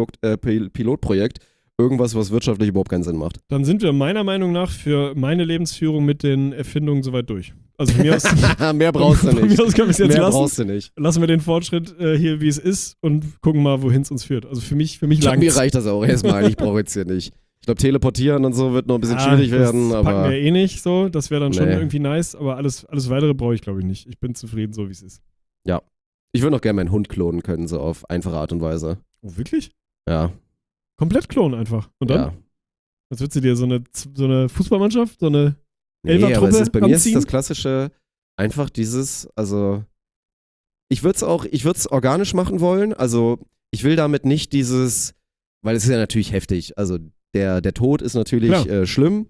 Pilotprojekt irgendwas, was wirtschaftlich überhaupt keinen Sinn macht. Dann sind wir meiner Meinung nach für meine Lebensführung mit den Erfindungen soweit durch. Also von mir aus, Mehr brauchst du von nicht. mir aus können wir es jetzt Mehr lassen. brauchst du nicht. Lassen wir den Fortschritt hier, wie es ist und gucken mal, wohin es uns führt. Also für mich langt Mir reicht das auch erstmal. Ich brauche jetzt hier nicht. Ich glaube, teleportieren und so wird noch ein bisschen schwierig werden. Das Aber packen wir eh nicht so. Das wäre dann schon Nee. irgendwie nice, aber alles Weitere brauche ich, glaube ich, nicht. Ich bin zufrieden, so wie es ist. ich würde noch gerne meinen Hund klonen können, so auf einfache Art und Weise. Oh, wirklich? Ja. Komplett klonen einfach. Und dann? Ja. Was würdest du dir? So eine Fußballmannschaft? So eine Nee, aber Elfertruppe es ist, bei mir ist anziehen? das klassische einfach dieses, also ich würde es organisch machen wollen, also ich will damit nicht dieses, weil es ist ja natürlich heftig, also der Tod ist natürlich schlimm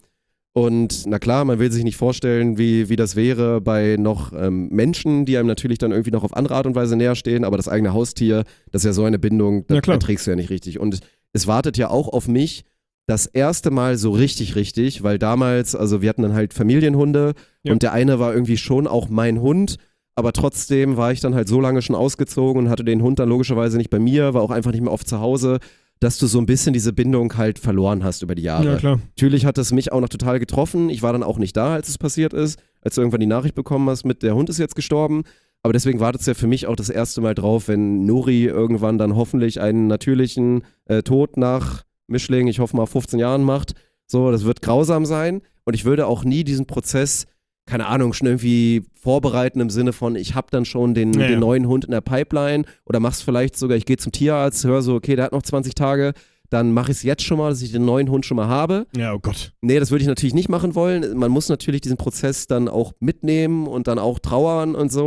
und na klar, man will sich nicht vorstellen, wie das wäre bei noch Menschen, die einem natürlich dann irgendwie noch auf andere Art und Weise näher stehen, aber das eigene Haustier, das ist ja so eine Bindung, das erträgst du ja nicht richtig und es wartet ja auch auf mich, das erste Mal so richtig, weil damals, also wir hatten dann halt Familienhunde und der eine war irgendwie schon auch mein Hund, aber trotzdem war ich dann halt so lange schon ausgezogen und hatte den Hund dann logischerweise nicht bei mir, war auch einfach nicht mehr oft zu Hause, dass du so ein bisschen diese Bindung halt verloren hast über die Jahre. Ja, klar. Natürlich hat es mich auch noch total getroffen. Ich war dann auch nicht da, als es passiert ist, als du irgendwann die Nachricht bekommen hast mit, der Hund ist jetzt gestorben. Aber deswegen wartet es ja für mich auch das erste Mal drauf, wenn Nuri irgendwann dann hoffentlich einen natürlichen Tod nach Mischling, ich hoffe mal 15 Jahren macht. So, das wird grausam sein. Und ich würde auch nie diesen Prozess, keine Ahnung, schon irgendwie vorbereiten im Sinne von, ich habe dann schon den neuen Hund in der Pipeline oder mach's vielleicht sogar, ich gehe zum Tierarzt, höre so, okay, der hat noch 20 Tage, dann mache ich es jetzt schon mal, dass ich den neuen Hund schon mal habe. Ja, oh Gott. Nee, das würde ich natürlich nicht machen wollen. Man muss natürlich diesen Prozess dann auch mitnehmen und dann auch trauern und so.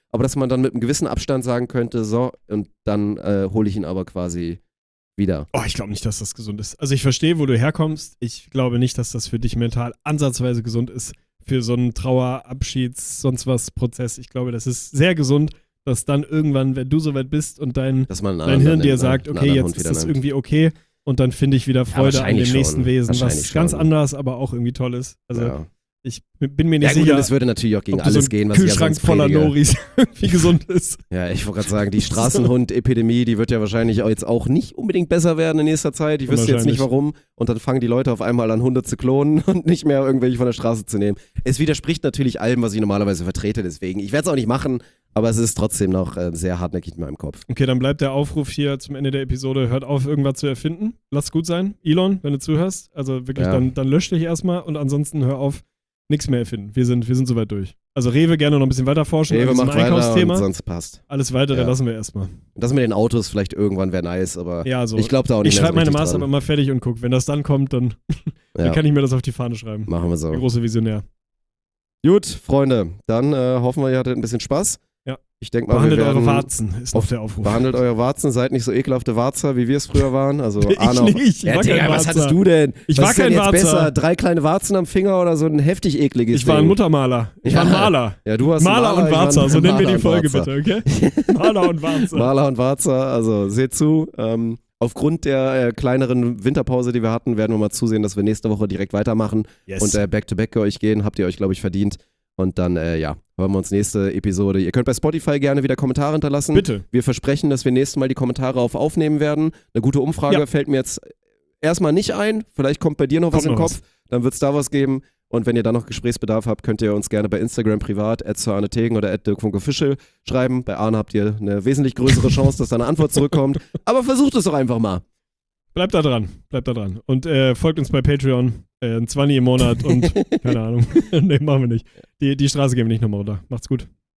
aber dass man dann mit einem gewissen Abstand sagen könnte, so, und dann hole ich ihn aber quasi wieder. Oh, ich glaube nicht, dass das gesund ist. Also ich verstehe, wo du herkommst. Ich glaube nicht, dass das für dich mental ansatzweise gesund ist. Für so einen Trauer-, Abschieds-, sonst was Prozess. Ich glaube, das ist sehr gesund, dass dann irgendwann, wenn du soweit bist und dein Hirn dir sagt, okay, jetzt ist das irgendwie okay und dann finde ich wieder Freude an dem nächsten Wesen, was ganz anders, aber auch irgendwie toll ist. Also ich bin mir nicht sicher, das würde natürlich auch gegen ob alles so gehen, was Kühlschrank ich ja voller sonst predige. Noris irgendwie gesund ist. Ja, ich wollte gerade sagen, die Straßenhund-Epidemie, die wird ja wahrscheinlich jetzt auch nicht unbedingt besser werden in nächster Zeit. Ich wüsste jetzt nicht warum. Und dann fangen die Leute auf einmal an, Hunde zu klonen und nicht mehr irgendwelche von der Straße zu nehmen. Es widerspricht natürlich allem, was ich normalerweise vertrete, deswegen. Ich werde es auch nicht machen, aber es ist trotzdem noch sehr hartnäckig in meinem Kopf. Okay, dann bleibt der Aufruf hier zum Ende der Episode, hört auf, irgendwas zu erfinden. Lass gut sein. Elon, wenn du zuhörst, also wirklich, dann lösch dich erstmal und ansonsten hör auf, nichts mehr erfinden. Wir sind soweit durch. Also Rewe gerne noch ein bisschen weiter forschen. Rewe macht weiter und sonst passt. Alles Weitere lassen wir erstmal. Das mit den Autos vielleicht irgendwann wäre nice, aber also, ich glaube da auch nicht mehr. Ich schreibe meine Master dran. immer fertig und guck. Wenn das dann kommt, dann kann ich mir das auf die Fahne schreiben. Machen wir so. Der große Visionär. Gut, Freunde, dann hoffen wir, ihr hattet ein bisschen Spaß. Ja. Ich denke mal, behandelt eure Warzen, ist noch der Aufruf. Behandelt eure Warzen, seid nicht so ekelhafte Warzer, wie wir es früher waren. Also Arno. Ich war kein was Warzer. hattest du denn? Ich was war ist denn kein jetzt Warzer. besser? 3 kleine Warzen am Finger oder so ein heftig ekliges Ich war ein Muttermaler. Ich war ein Maler. Ja, du hast Maler und Warzer, so nennen wir die Folge Warzer. bitte, okay? Maler und Warzer. Maler und Warzer, also seht zu. Aufgrund der kleineren Winterpause, die wir hatten, werden wir mal zusehen, dass wir nächste Woche direkt weitermachen und Back-to-Back euch gehen. Habt ihr euch, glaube ich, verdient. Und dann, hören wir uns nächste Episode. Ihr könnt bei Spotify gerne wieder Kommentare hinterlassen. Bitte. Wir versprechen, dass wir nächstes Mal die Kommentare aufnehmen werden. Eine gute Umfrage fällt mir jetzt erstmal nicht ein. Vielleicht kommt bei dir noch was im Kopf. Dann wird es da was geben. Und wenn ihr da noch Gesprächsbedarf habt, könnt ihr uns gerne bei Instagram privat @arne-tegen oder @dirk-official schreiben. Bei Arne habt ihr eine wesentlich größere Chance, dass da eine Antwort zurückkommt. Aber versucht es doch einfach mal. Bleibt da dran. Und folgt uns bei Patreon. 20 im Monat und keine Ahnung. Nee, machen wir nicht. Die Straße gehen wir nicht nochmal runter. Macht's gut.